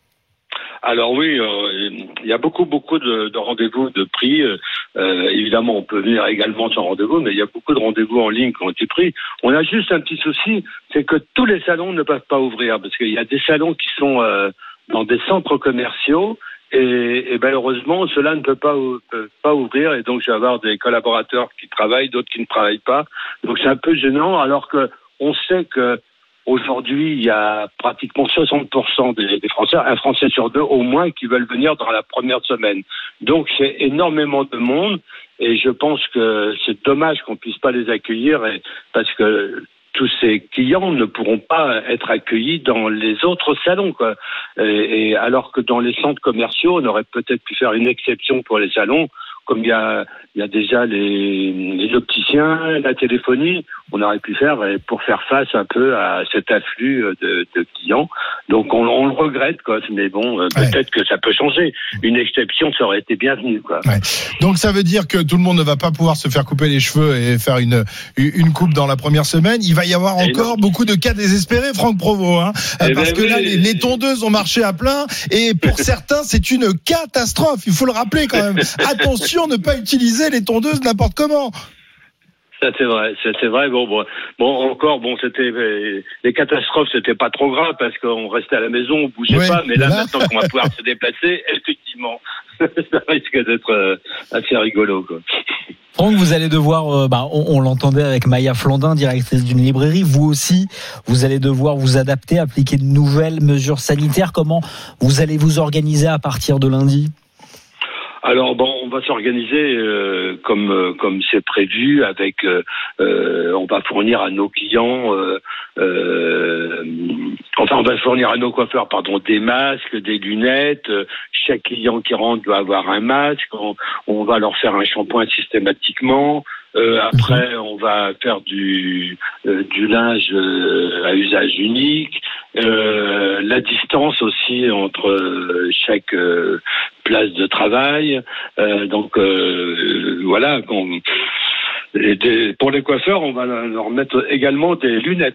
Alors oui, euh, il y a beaucoup beaucoup de, de rendez-vous de pris. Euh, évidemment, on peut venir également sans rendez-vous, mais il y a beaucoup de rendez-vous en ligne qui ont été pris. On a juste un petit souci, c'est que tous les salons ne peuvent pas ouvrir parce qu'il y a des salons qui sont euh, dans des centres commerciaux Et, et malheureusement, cela ne peut pas, peut pas ouvrir. Et donc, je vais avoir des collaborateurs qui travaillent, d'autres qui ne travaillent pas. Donc, c'est un peu gênant, alors que on sait que aujourd'hui, il y a pratiquement soixante pour cent des, des Français, un Français sur deux au moins, qui veulent venir dans la première semaine. Donc, c'est énormément de monde. Et je pense que c'est dommage qu'on puisse pas les accueillir, et, parce que tous ces clients ne pourront pas être accueillis dans les autres salons, quoi. Et, et alors que dans les centres commerciaux, on aurait peut-être pu faire une exception pour les salons, comme il y a, il y a déjà les, les opticiens, la téléphonie, on aurait pu faire pour faire face un peu à cet afflux de, de clients. Donc on, on le regrette, quoi. Mais bon, peut-être ouais. que ça peut changer. Une exception, ça aurait été bienvenu, quoi. Ouais. Donc ça veut dire que tout le monde ne va pas pouvoir se faire couper les cheveux et faire une une coupe dans la première semaine. Il va y avoir encore beaucoup de cas désespérés, Franck Provost, hein, parce ben que oui, là les, les tondeuses ont marché à plein et pour certains c'est une catastrophe. Il faut le rappeler quand même. Attention, ne pas utiliser les tondeuses n'importe comment. Ça c'est vrai, ça c'est vrai. Bon, bon, bon, encore, bon, c'était les catastrophes, c'était pas trop grave parce qu'on restait à la maison, on bougeait oui, pas. Mais là, là, maintenant qu'on va pouvoir se déplacer, effectivement, ça risque d'être assez rigolo, quoi. Franck, vous allez devoir, euh, bah, on, on l'entendait avec Maya Flandin, directrice d'une librairie. Vous aussi, vous allez devoir vous adapter, appliquer de nouvelles mesures sanitaires. Comment vous allez vous organiser à partir de lundi ? Alors bon, on va s'organiser euh, comme euh, comme c'est prévu. Avec, euh, euh, on va fournir à nos clients, euh, euh, enfin on va fournir à nos coiffeurs, pardon, des masques, des lunettes. Chaque client qui rentre doit avoir un masque. On, on va leur faire un shampoing systématiquement. Euh, après, on va faire du euh, du linge euh, à usage unique. Euh, la distance aussi entre euh, chaque euh, place de travail. Euh, donc euh, voilà. On, et des, pour les coiffeurs, on va leur mettre également des lunettes.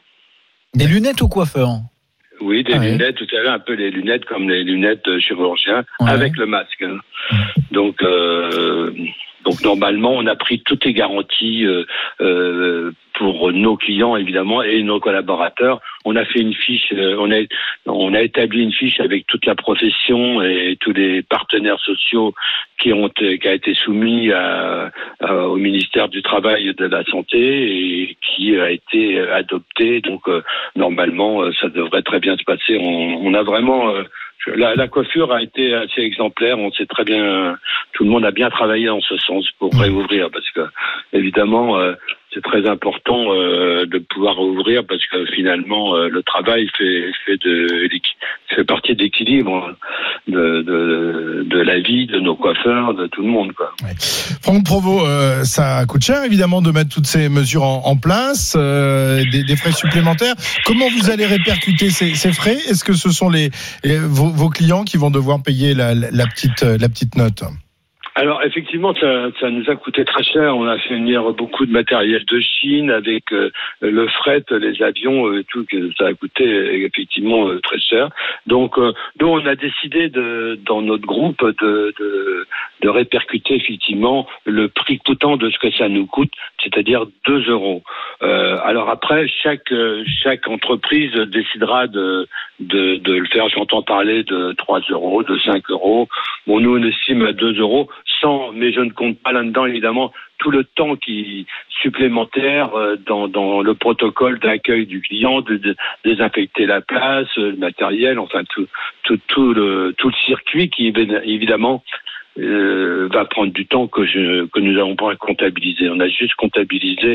Des lunettes aux coiffeurs. Oui, des ah lunettes. Oui. Tout à l'heure, un peu les lunettes comme les lunettes chirurgiens ouais. avec le masque. Donc. Euh, Donc normalement, on a pris toutes les garanties euh, euh, pour nos clients évidemment et nos collaborateurs. On a fait une fiche, euh, on a on a établi une fiche avec toute la profession et tous les partenaires sociaux qui ont qui a été soumis à, à, au ministère du Travail et de la Santé et qui a été adopté. Donc euh, normalement, ça devrait très bien se passer. On, on a vraiment euh, La, la coiffure a été assez exemplaire. On sait très bien, tout le monde a bien travaillé dans ce sens pour réouvrir, parce que évidemment euh, c'est très important euh, de pouvoir ouvrir, parce que finalement euh, le travail fait fait de fait partie de l'équilibre de, de de la vie de nos coiffeurs, de tout le monde, quoi. Ouais. Franck Provost, euh, ça coûte cher évidemment de mettre toutes ces mesures en, en place, euh, des, des frais supplémentaires. Comment vous allez répercuter ces, ces frais ? Est-ce que ce sont les, les vos, vos clients qui vont devoir payer la, la petite la petite note ? Alors effectivement, ça, ça nous a coûté très cher. On a fait venir beaucoup de matériel de Chine avec euh, le fret, les avions, euh, tout. Que ça a coûté effectivement euh, très cher. Donc euh, nous, on a décidé de, dans notre groupe de, de, de répercuter effectivement le prix coûtant de ce que ça nous coûte, c'est-à-dire deux euros. Euh, alors après, chaque chaque entreprise décidera de de, de le faire. J'entends parler de trois euros, de cinq euros. Bon, nous on estime à deux euros. Sans, mais je ne compte pas là-dedans évidemment tout le temps qui supplémentaire euh, dans, dans le protocole d'accueil du client, de, de désinfecter la place, le matériel, enfin tout tout tout le tout le circuit qui évidemment euh, va prendre du temps que je que nous n'avons pas comptabilisé. On a juste comptabilisé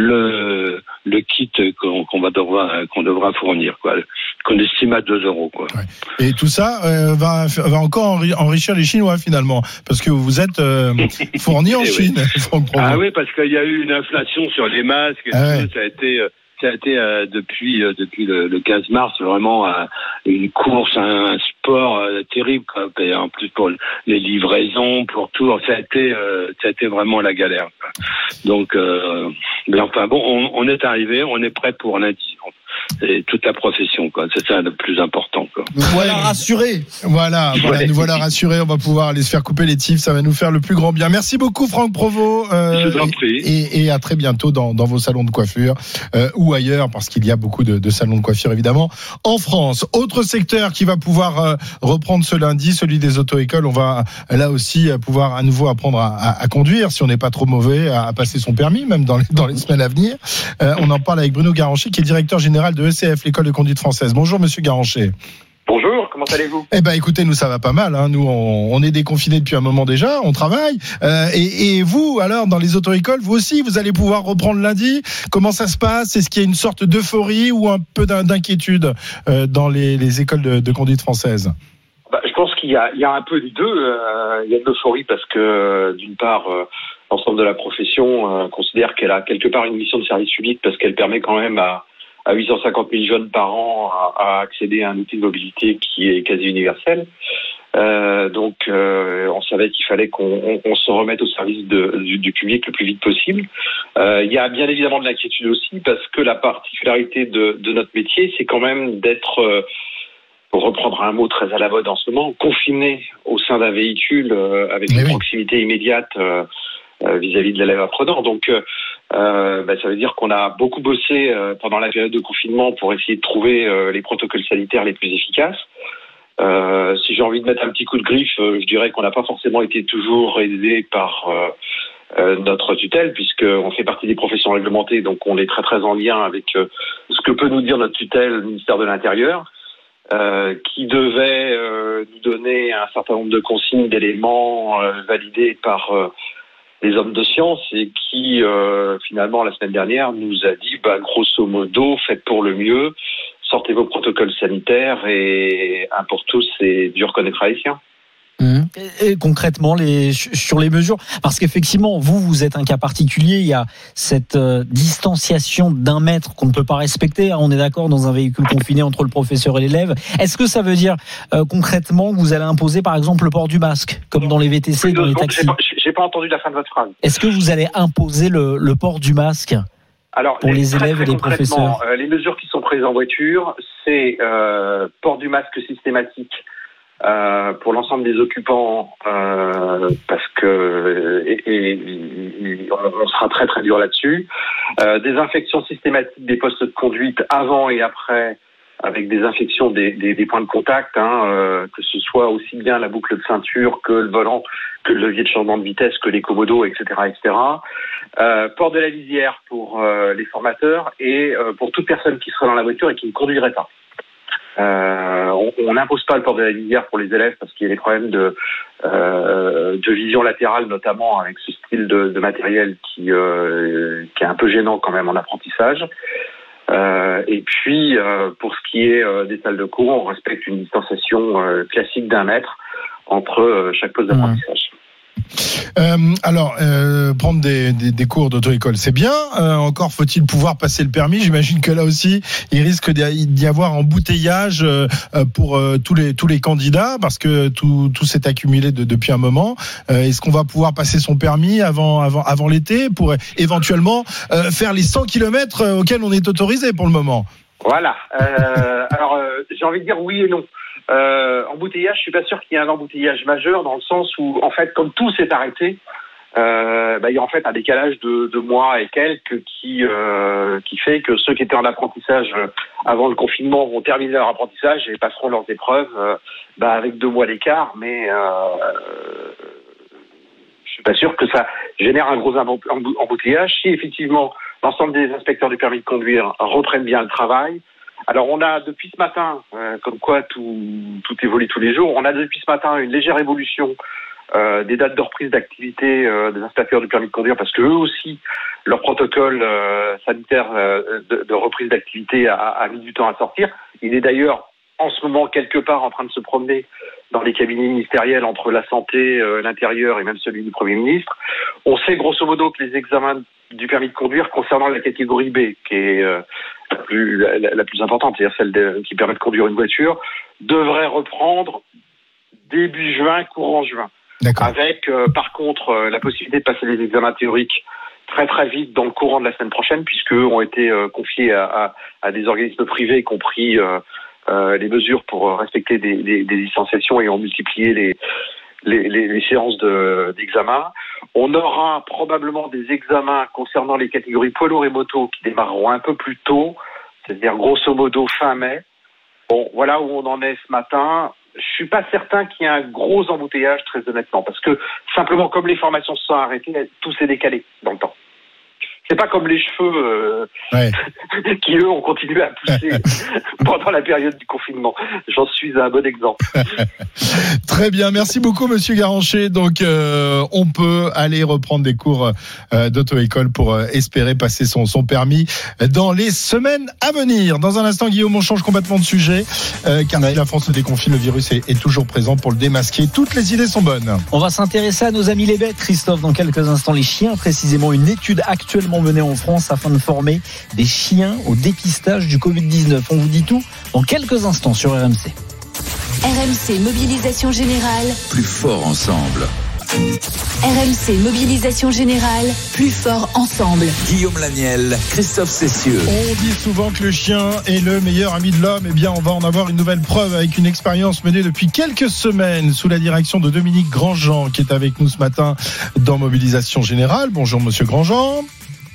le le kit qu'on, qu'on va devoir qu'on devra fournir, quoi, qu'on estime à deux euros, quoi. Ouais. Et tout ça euh, va va encore enrichir les Chinois finalement, parce que vous êtes euh, fournis en Chine. Oui. Ah oui, parce qu'il y a eu une inflation sur les masques. Et ah tout, ouais. Ça a été euh, ça a été euh, depuis euh, depuis le, le quinze mars vraiment euh, une course, un, un sport euh, terrible, quoi. Et en plus pour les livraisons, pour tout, ça a été euh, ça a été vraiment la galère, quoi. Donc, euh, mais enfin bon, on, on est arrivé, on est prêt pour lundi. et toute la profession, quoi. C'est ça le plus important, quoi. Voilà, rassurés. Voilà, voilà, Ouais. nous voilà rassurés. On va pouvoir aller se faire couper les tifs. Ça va nous faire le plus grand bien. Merci beaucoup, Franck Provost. Euh, Je vous en prie. et, et à très bientôt dans, dans vos salons de coiffure euh, ou ailleurs, parce qu'il y a beaucoup de, de salons de coiffure, évidemment, en France. Autre secteur qui va pouvoir euh, reprendre ce lundi, celui des auto-écoles. On va là aussi pouvoir à nouveau apprendre à, à, à conduire, si on n'est pas trop mauvais, à, à passer son permis, même dans les, dans les semaines à venir. Euh, on en parle avec Bruno Garancher, qui est directeur général de E C F, l'école de conduite française. Bonjour, monsieur Garancher. Bonjour, comment allez-vous ? Eh ben, écoutez, nous ça va pas mal. Hein. Nous, on, on est déconfinés depuis un moment déjà, on travaille. Euh, et, et vous, alors, dans les auto-écoles, vous aussi, vous allez pouvoir reprendre lundi. Comment ça se passe ? Est-ce qu'il y a une sorte d'euphorie ou un peu d'inquiétude euh, dans les, les écoles de, de conduite françaises ? Bah, je pense qu'il y a, il y a un peu des deux. Euh, il y a de l'euphorie parce que, d'une part, euh, l'ensemble de la profession euh, considère qu'elle a quelque part une mission de service public parce qu'elle permet quand même à à huit cent cinquante mille jeunes par an à, à accéder à un outil de mobilité qui est quasi universel. Euh, donc, euh, on savait qu'il fallait qu'on on, on se remette au service de, du, du public le plus vite possible. Euh, il y a bien évidemment de l'inquiétude aussi parce que la particularité de, de notre métier, c'est quand même d'être, euh, pour reprendre un mot très à la mode en ce moment, confiné au sein d'un véhicule euh, avec Mais une oui. proximité immédiate euh, euh, vis-à-vis de l'élève apprenant. Donc, euh, Euh, bah, ça veut dire qu'on a beaucoup bossé euh, pendant la période de confinement pour essayer de trouver euh, les protocoles sanitaires les plus efficaces. Euh, si j'ai envie de mettre un petit coup de griffe, euh, je dirais qu'on n'a pas forcément été toujours aidé par euh, euh, notre tutelle, puisqu'on fait partie des professions réglementées, donc on est très très en lien avec euh, ce que peut nous dire notre tutelle, le ministère de l'Intérieur, euh, qui devait euh, nous donner un certain nombre de consignes, d'éléments euh, validés par euh, les hommes de science et qui, euh, finalement, la semaine dernière, nous a dit, bah, grosso modo, faites pour le mieux, sortez vos protocoles sanitaires et un pour tous, c'est dur connaître les siens. Mmh. Et, et concrètement, les, sur les mesures, parce qu'effectivement, vous, vous êtes un cas particulier, il y a cette euh, distanciation d'un mètre qu'on ne peut pas respecter, hein, on est d'accord, dans un véhicule confiné entre le professeur et l'élève. Est-ce que ça veut dire euh, concrètement que vous allez imposer, par exemple, le port du masque, comme dans les V T C et dans les taxis ? J'ai pas, j'ai pas entendu la fin de votre phrase. Est-ce que vous allez imposer le, le port du masque ? Alors, pour les, les très, élèves très et les professeurs. euh, Les mesures qui sont prises en voiture, c'est euh, port du masque systématique euh, pour l'ensemble des occupants, euh, parce que et, et, et, on sera très très dur là-dessus. Euh, désinfection systématique des postes de conduite avant et après, avec des infections des, des, des points de contact, hein, euh, que ce soit aussi bien la boucle de ceinture que le volant, que le levier de changement de vitesse, que les commodos, et cetera, et cetera. Euh, port de la visière pour euh, les formateurs et euh, pour toute personne qui serait dans la voiture et qui ne conduirait pas. Euh, on n'impose pas le port de la visière pour les élèves parce qu'il y a des problèmes de, euh, de vision latérale, notamment avec ce style de, de matériel qui, euh, qui est un peu gênant quand même en apprentissage. Euh, et puis, euh, pour ce qui est euh, des salles de cours, on respecte une distanciation euh, classique d'un mètre entre euh, chaque poste d'apprentissage. Euh, alors, euh, prendre des, des, des cours d'auto-école, c'est bien. Euh, encore faut-il pouvoir passer le permis. J'imagine que là aussi, il risque d'y avoir embouteillage euh, pour euh, tous les tous les candidats parce que tout tout s'est accumulé de, depuis un moment. Euh, est-ce qu'on va pouvoir passer son permis avant avant avant l'été pour éventuellement euh, faire les cent kilomètres auxquels on est autorisé pour le moment? Voilà. Euh, alors, euh, j'ai envie de dire oui et non. Euh, embouteillage, je suis pas sûr qu'il y ait un embouteillage majeur dans le sens où, en fait, comme tout s'est arrêté, euh, bah, il y a en fait un décalage de, de mois et quelques qui euh, qui fait que ceux qui étaient en apprentissage avant le confinement vont terminer leur apprentissage et passeront leurs épreuves euh, bah, avec deux mois d'écart, mais euh, je suis pas sûr que ça génère un gros embouteillage. Si effectivement l'ensemble des inspecteurs du permis de conduire reprennent bien le travail. Alors on a depuis ce matin, euh, comme quoi tout, tout évolue tous les jours, on a depuis ce matin une légère évolution euh, des dates de reprise d'activité euh, des inspecteurs du permis de conduire parce que eux aussi, leur protocole euh, sanitaire euh, de, de reprise d'activité a, a mis du temps à sortir. Il est d'ailleurs en ce moment quelque part en train de se promener dans les cabinets ministériels entre la santé, euh, l'intérieur et même celui du Premier ministre. On sait grosso modo que les examens du permis de conduire concernant la catégorie B, qui est euh, la, plus, la, la plus importante, c'est-à-dire celle de, qui permet de conduire une voiture, devrait reprendre début juin, courant juin. D'accord. Avec, euh, par contre, euh, la possibilité de passer les examens théoriques très très vite dans le courant de la semaine prochaine, puisque eux ont été euh, confiés à, à, à des organismes privés qui ont pris euh, euh, les mesures pour respecter des, des, des distanciations et ont multiplié les Les, les, les séances de, d'examen. On aura probablement des examens concernant les catégories poids lourds et motos qui démarreront un peu plus tôt, c'est-à-dire grosso modo fin mai. Bon, voilà où on en est ce matin. Je suis pas certain qu'il y ait un gros embouteillage, très honnêtement, parce que simplement comme les formations se sont arrêtées, tout s'est décalé dans le temps. C'est pas comme les cheveux euh, ouais. qui, eux, ont continué à pousser pendant la période du confinement. J'en suis un bon exemple. Très bien, merci beaucoup, Monsieur Garancher. Donc, euh, on peut aller reprendre des cours euh, d'auto-école pour euh, espérer passer son, son permis dans les semaines à venir. Dans un instant, Guillaume, on change complètement de sujet, euh, car ouais. si la France se déconfine, le virus est, est toujours présent pour le démasquer. Toutes les idées sont bonnes. On va s'intéresser à nos amis les bêtes, Christophe, dans quelques instants. Les chiens, précisément, une étude actuellement menée en France afin de former des chiens au dépistage du covid dix-neuf. On vous dit tout dans quelques instants sur R M C. R M C Mobilisation Générale. Plus fort ensemble. R M C Mobilisation Générale. Plus fort ensemble. Guillaume Laniel, Christophe Cessieux. On dit souvent que le chien est le meilleur ami de l'homme. Eh bien, on va en avoir une nouvelle preuve avec une expérience menée depuis quelques semaines sous la direction de Dominique Grandjean, qui est avec nous ce matin dans Mobilisation Générale. Bonjour, Monsieur Grandjean.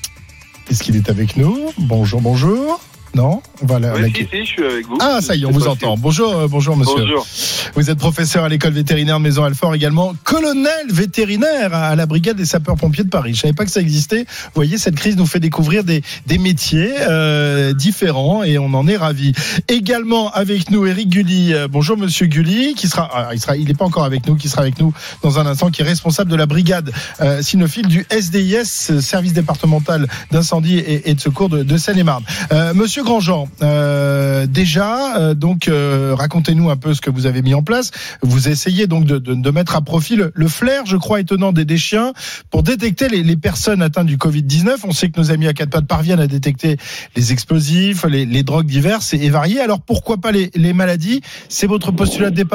Est-ce qu'il est avec nous ? Bonjour, bonjour. Non, on va la, oui, la... si, si, je suis avec vous. Ah, ça y est, on vous possible. entend. Bonjour, euh, bonjour, monsieur. Bonjour. Vous êtes professeur à l'école vétérinaire de Maison-Alfort, également colonel vétérinaire à la brigade des sapeurs-pompiers de Paris. Je savais pas que ça existait. Vous voyez, cette crise nous fait découvrir des, des métiers euh, différents et on en est ravis. Également avec nous, Éric Gully. Bonjour, monsieur Gully, qui sera, ah, il sera, il n'est pas encore avec nous, qui sera avec nous dans un instant, qui est responsable de la brigade euh, cynophile du S D I S, service départemental d'incendie et, et de secours de, de Seine-et-Marne. Euh, monsieur Grandjean, euh, déjà, euh, donc, euh, racontez-nous un peu ce que vous avez mis en place. Vous essayez donc de, de, de mettre à profit le, le flair, je crois, étonnant des, des chiens pour détecter les, les personnes atteintes du covid dix-neuf. On sait que nos amis à quatre pattes parviennent à détecter les explosifs, les, les drogues diverses et, et variées. Alors pourquoi pas les, les maladies ? C'est votre postulat de départ ?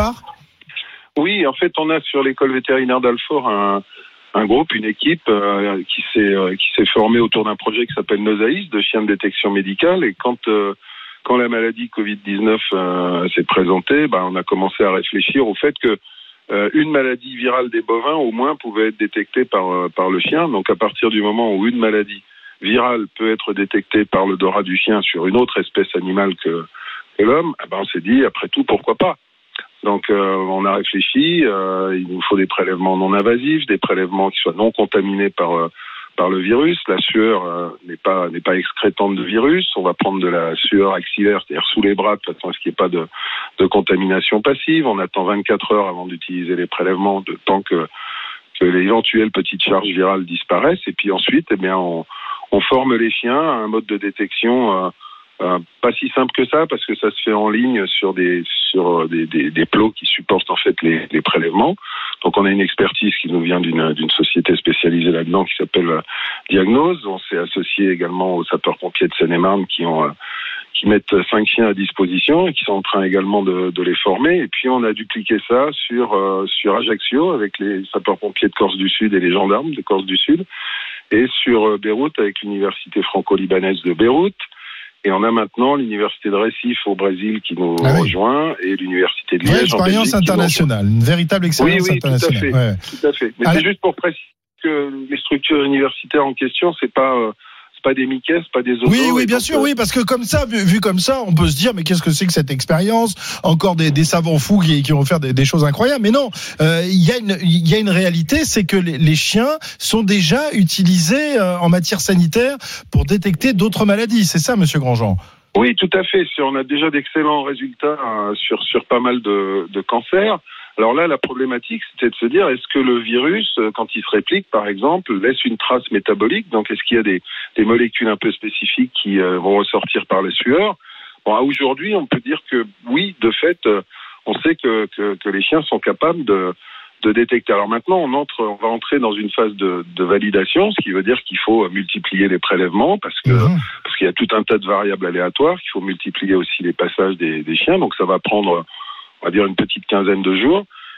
Oui, en fait, on a sur l'école vétérinaire d'Alfort un, un groupe, une équipe euh, qui s'est euh, qui s'est formée autour d'un projet qui s'appelle Nosaïs, de chiens de détection médicale. Et quand euh, quand la maladie covid dix-neuf euh, s'est présentée, ben, on a commencé à réfléchir au fait que euh, une maladie virale des bovins, au moins, pouvait être détectée par euh, par le chien. Donc, à partir du moment où une maladie virale peut être détectée par l'odorat du chien sur une autre espèce animale que, que l'homme, eh ben, on s'est dit, après tout, pourquoi pas ? Donc, euh, on a réfléchi. Euh, il nous faut des prélèvements non invasifs, des prélèvements qui soient non contaminés par euh, par le virus. La sueur euh, n'est pas n'est pas excrétante de virus. On va prendre de la sueur axillaire, c'est-à-dire sous les bras, de façon à ce qu'il n'y ait pas de de contamination passive. On attend vingt-quatre heures avant d'utiliser les prélèvements, de temps que que l'éventuelle petite charge virale disparaisse. Et puis ensuite, eh bien, on on forme les chiens à un mode de détection. Euh, Euh, pas si simple que ça, parce que ça se fait en ligne sur des sur des, des, des plots qui supportent en fait les, les prélèvements. Donc on a une expertise qui nous vient d'une, d'une société spécialisée là-dedans qui s'appelle euh, Diagnose. On s'est associé également aux sapeurs-pompiers de Seine-et-Marne qui ont euh, qui mettent cinq chiens à disposition et qui sont en train également de, de les former. Et puis on a dupliqué ça sur euh, sur Ajaccio avec les sapeurs-pompiers de Corse du Sud et les gendarmes de Corse du Sud, et sur euh, Beyrouth avec l'université franco-libanaise de Beyrouth. Et on a maintenant l'université de Recife au Brésil qui nous ah oui. rejoint et l'université de Liège. Une expérience internationale, une véritable expérience oui, oui, internationale. Tout à fait. Ouais. Tout à fait. Mais ah, c'est juste pour préciser que les structures universitaires en question, c'est pas euh, c'est pas des Mickey, c'est pas des oiseaux. Oui, oui, bien sûr, euh... oui, parce que comme ça, vu, vu comme ça, on peut se dire, mais qu'est-ce que c'est que cette expérience ? Encore des, des savants fous qui, qui vont faire des, des choses incroyables. Mais non, il euh, y a une, il y a une réalité, c'est que les, les chiens sont déjà utilisés euh, en matière sanitaire pour détecter d'autres maladies. C'est ça, Monsieur Grandjean ? Oui, tout à fait. On a déjà d'excellents résultats euh, sur sur pas mal de, de cancers. Alors là, la problématique, c'était de se dire, est-ce que le virus, quand il se réplique, par exemple, laisse une trace métabolique ? Donc, est-ce qu'il y a des, des molécules un peu spécifiques qui euh, vont ressortir par la sueur ? Bon, à aujourd'hui, on peut dire que oui, de fait, euh, on sait que, que, que les chiens sont capables de, de détecter. Alors maintenant, on entre, on va entrer dans une phase de, de validation, ce qui veut dire qu'il faut multiplier les prélèvements parce que mmh. parce qu'il y a tout un tas de variables aléatoires, qu'il faut multiplier aussi les passages des, des chiens. Donc, ça va prendre, on va dire, une petite quinzaine de jours.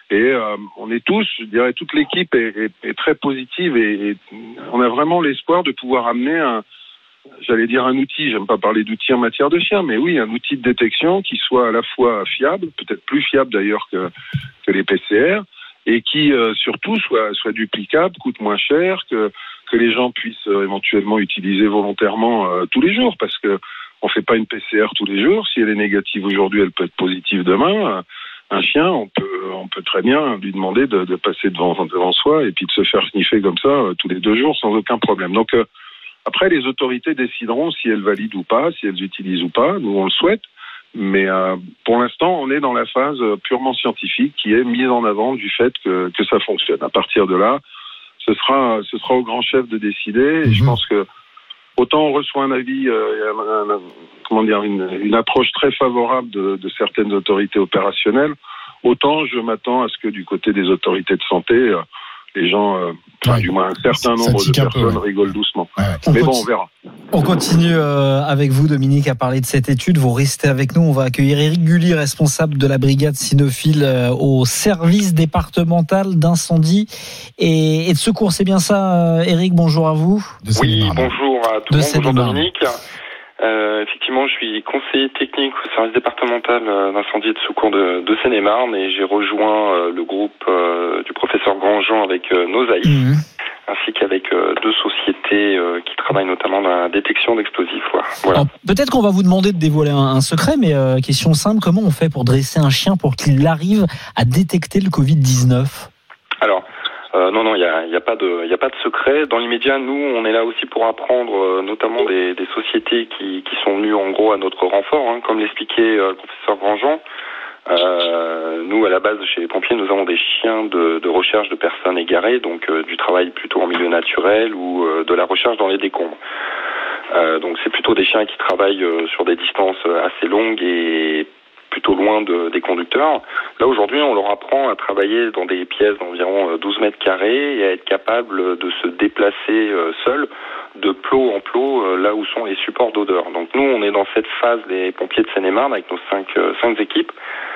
Et euh, on est tous, je dirais, toute l'équipe est, est, est très positive et, et on a vraiment l'espoir de pouvoir amener un, j'allais dire un outil, j'aime pas parler d'outil en matière de chien, mais oui, un outil de détection qui soit à la fois fiable, peut-être plus fiable d'ailleurs que, que les P C R, et qui euh, surtout soit, soit duplicable, coûte moins cher, que, que les gens puissent euh, éventuellement utiliser volontairement euh, tous les jours, parce que on fait pas une P C R tous les jours. Si elle est négative aujourd'hui, elle peut être positive demain. Un chien, on peut, on peut très bien lui demander de, de passer devant, devant soi et puis de se faire sniffer comme ça euh, tous les deux jours sans aucun problème. Donc euh, après, les autorités décideront si elles valident ou pas, si elles utilisent ou pas. Nous, on le souhaite. Mais euh, pour l'instant, on est dans la phase purement scientifique qui est mise en avant du fait que, que ça fonctionne. À partir de là, ce sera, ce sera au grand chef de décider. Et mmh. je pense que autant on reçoit un avis, euh, un, un, comment dire, une, une approche très favorable de, de certaines autorités opérationnelles, autant je m'attends à ce que du côté des autorités de santé, euh, les gens, euh, enfin, ouais. du moins un certain nombre de personnes peu, ouais. rigolent doucement. Ouais. Mais on bon, on verra. On continue euh, avec vous, Dominique, à parler de cette étude. Vous restez avec nous. On va accueillir Éric Gully, responsable de la brigade cynophile euh, au service départemental d'incendie et, et de secours. C'est bien ça, Éric? Bonjour à vous. Oui, bonjour à tout le monde. Bonjour Dominique. Euh, effectivement, je suis conseiller technique au service départemental d'incendie et de secours de, de Seine-et-Marne et j'ai rejoint euh, le groupe euh, du professeur Grandjean avec euh, Nosaïs, mmh. ainsi qu'avec euh, deux sociétés euh, qui travaillent notamment dans la détection d'explosifs. Voilà. Voilà. Alors, peut-être qu'on va vous demander de dévoiler un, un secret, mais euh, question simple, comment on fait pour dresser un chien pour qu'il arrive à détecter le covid dix-neuf? Alors, Euh, non, non, il n'y a, y a pas de, il y a pas de secret. Dans l'immédiat, nous, on est là aussi pour apprendre, euh, notamment des, des sociétés qui, qui sont venues en gros à notre renfort, hein, comme l'expliquait euh, le professeur Grandjean. Euh, nous, à la base, chez les pompiers, nous avons des chiens de, de recherche de personnes égarées, donc euh, du travail plutôt en milieu naturel ou euh, de la recherche dans les décombres. Euh, donc, c'est plutôt des chiens qui travaillent euh, sur des distances assez longues et plutôt loin de, des conducteurs. Là, aujourd'hui, on leur apprend à travailler dans des pièces d'environ douze mètres carrés et à être capable de se déplacer euh, seul de plot en plot euh, là où sont les supports d'odeur. Donc nous, on est dans cette phase des pompiers de Seine-et-Marne avec nos cinq, euh, cinq équipes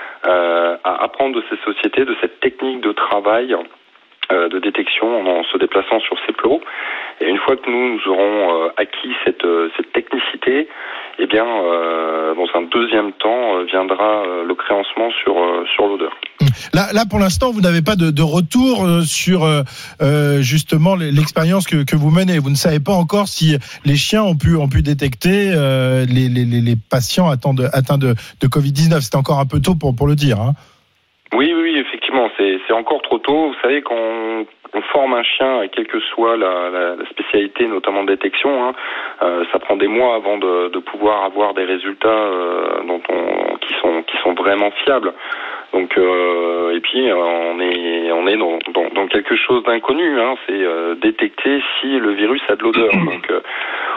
euh, à apprendre de ces sociétés, de cette technique de travail euh, de détection en, en se déplaçant sur ces plots. Et une fois que nous, nous aurons euh, acquis cette, euh, cette technicité, eh bien, euh, dans un deuxième temps, euh, viendra euh, le créancement sur, euh, sur l'odeur. Là, là, pour l'instant, vous n'avez pas de, de retour euh, sur euh, justement l'expérience que, que vous menez. Vous ne savez pas encore si les chiens ont pu, ont pu détecter euh, les, les, les patients atteints de, atteints de, de covid dix-neuf. C'est encore un peu tôt pour, pour le dire. Hein. Oui, oui, effectivement, c'est, c'est encore trop tôt. Vous savez, quand on, on forme un chien, quelle que soit la, la, la spécialité, notamment de détection, hein, euh, ça prend des mois avant de, de pouvoir avoir des résultats euh, dont on, qui sont, qui sont vraiment fiables. Donc, euh, et puis, on est, on est dans, dans, dans quelque chose d'inconnu. Hein, c'est euh, détecter si le virus a de l'odeur. Donc, euh,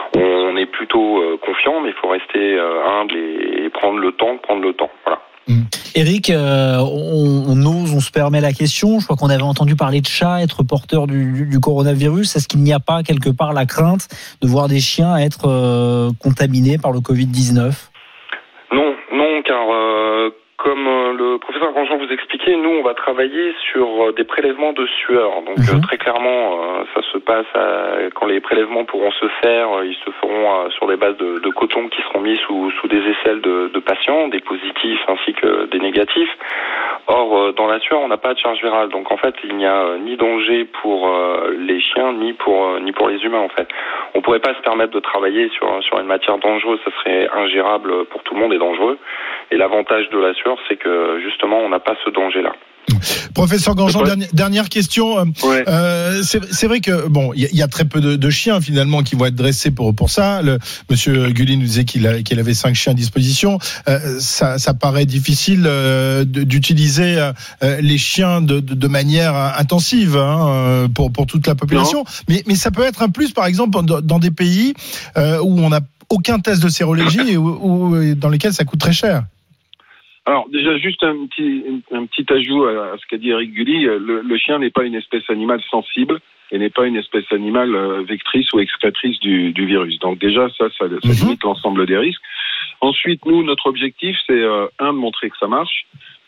on est plutôt euh, confiant, mais il faut rester euh, humble et, et prendre le temps, prendre le temps. Voilà. Mmh. Eric, euh, on, on ose, on se permet la question. Je crois qu'on avait entendu parler de chats être porteurs du, du, du coronavirus. Est-ce qu'il n'y a pas quelque part la crainte de voir des chiens être euh, contaminés par le covid dix-neuf? Non, non, car euh, comme le professeur Grandjean vous expliquait, nous on va travailler sur des prélèvements de sueur. Donc mmh. euh, très clairement, euh, ça se passe à, quand les prélèvements pourront se faire, euh, ils se feront euh, sur des bases de, de coton qui seront mis sous, sous des aisselles de, de patients, des positifs ainsi que des négatifs. Or, euh, dans la sueur, on n'a pas de charge virale. Donc en fait, il n'y a euh, ni danger pour euh, les chiens, ni pour euh, ni pour les humains en fait. On pourrait pas se permettre de travailler sur sur une matière dangereuse, ça serait ingérable pour tout le monde et dangereux. Et l'avantage de la sueur, c'est que justement, on n'a pas ce danger-là. Professeur Grandjean, dernière, dernière question. Ouais. Euh, c'est, c'est vrai que bon, il y, y a très peu de, de chiens finalement qui vont être dressés pour pour ça. Le, Monsieur Gully nous disait qu'il, a, qu'il avait cinq chiens à disposition. Euh, ça, ça paraît difficile euh, d'utiliser euh, les chiens de, de, de manière intensive hein, pour pour toute la population. Mais mais ça peut être un plus, par exemple, dans, dans des pays euh, où on n'a aucun test de sérologie et où, où, dans lesquels ça coûte très cher. Alors déjà juste un petit un petit ajout à, à ce qu'a dit Éric Gully, le, le chien n'est pas une espèce animale sensible et n'est pas une espèce animale vectrice ou excrétrice du, du virus. Donc déjà ça ça, ça mm-hmm. limite l'ensemble des risques. Ensuite nous notre objectif c'est euh, un de montrer que ça marche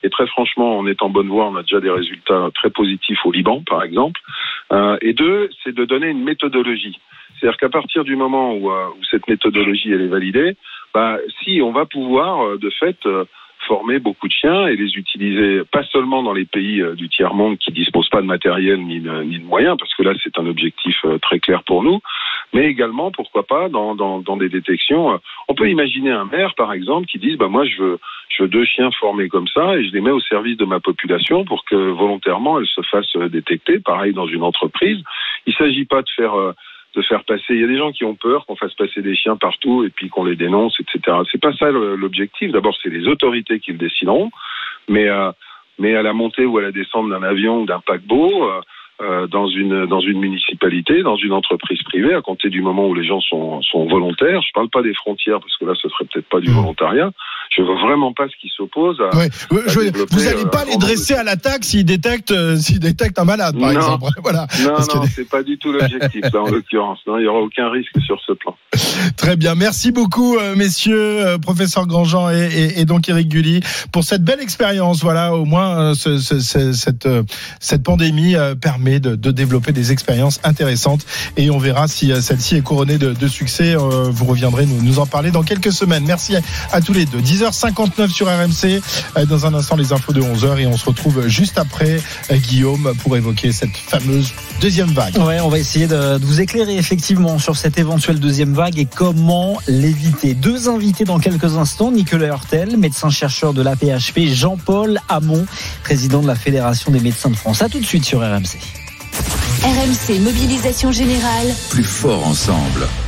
Et très franchement, on est en bonne voie. On a déjà des résultats très positifs au Liban, par exemple. Euh, et deux, c'est de donner une méthodologie. C'est-à-dire qu'à partir du moment où, euh, où cette méthodologie elle est validée, bah, si on va pouvoir euh, de fait euh, former beaucoup de chiens et les utiliser pas seulement dans les pays euh, du tiers-monde qui disposent pas de matériel ni de, ni de moyens, parce que là c'est un objectif euh, très clair pour nous, mais également pourquoi pas dans, dans, dans des détections. Euh, on peut imaginer un maire par exemple qui dise bah moi je veux je veux deux chiens formés comme ça et je les mets au service de ma population pour que volontairement elles se fassent euh, détecter. Pareil dans une entreprise, il s'agit pas de faire euh, de faire passer. Il y a des gens qui ont peur qu'on fasse passer des chiens partout et puis qu'on les dénonce, et cetera. C'est pas ça l'objectif. D'abord, c'est les autorités qui le décideront, mais euh, mais à la montée ou à la descente d'un avion ou d'un paquebot, euh, euh, dans une dans une municipalité, dans une entreprise privée, à compter du moment où les gens sont sont volontaires. Je parle pas des frontières parce que là, ce serait peut-être pas du volontariat. Je vois vraiment pas ce qui s'oppose à. Ouais. à je, vous n'allez pas euh, les dresser à l'attaque s'ils détectent euh, s'ils détectent un malade, par non. exemple. Voilà. Non, non, des... c'est pas du tout l'objectif là en l'occurrence. Non, il y aura aucun risque sur ce plan. Très bien, merci beaucoup, euh, messieurs, euh, professeur Grandjean et, et, et donc Eric Gully, pour cette belle expérience. Voilà, au moins euh, ce, ce, ce, cette euh, cette pandémie euh, permet de, de développer des expériences intéressantes et on verra si euh, celle-ci est couronnée de, de succès. Euh, vous reviendrez nous, nous en parler dans quelques semaines. Merci à, à tous les deux. dix heures cinquante-neuf sur R M C. Euh, dans un instant, les infos de onze heures et on se retrouve juste après euh, Guillaume pour évoquer cette fameuse deuxième vague. Ouais, on va essayer de, de vous éclairer effectivement sur cette éventuelle deuxième vague et comment l'éviter. Deux invités dans quelques instants, Nicolas Hurtel, médecin-chercheur de l'A P H P, Jean-Paul Hamon, président de la Fédération des médecins de France. À tout de suite sur R M C. R M C Mobilisation Générale. Plus fort ensemble.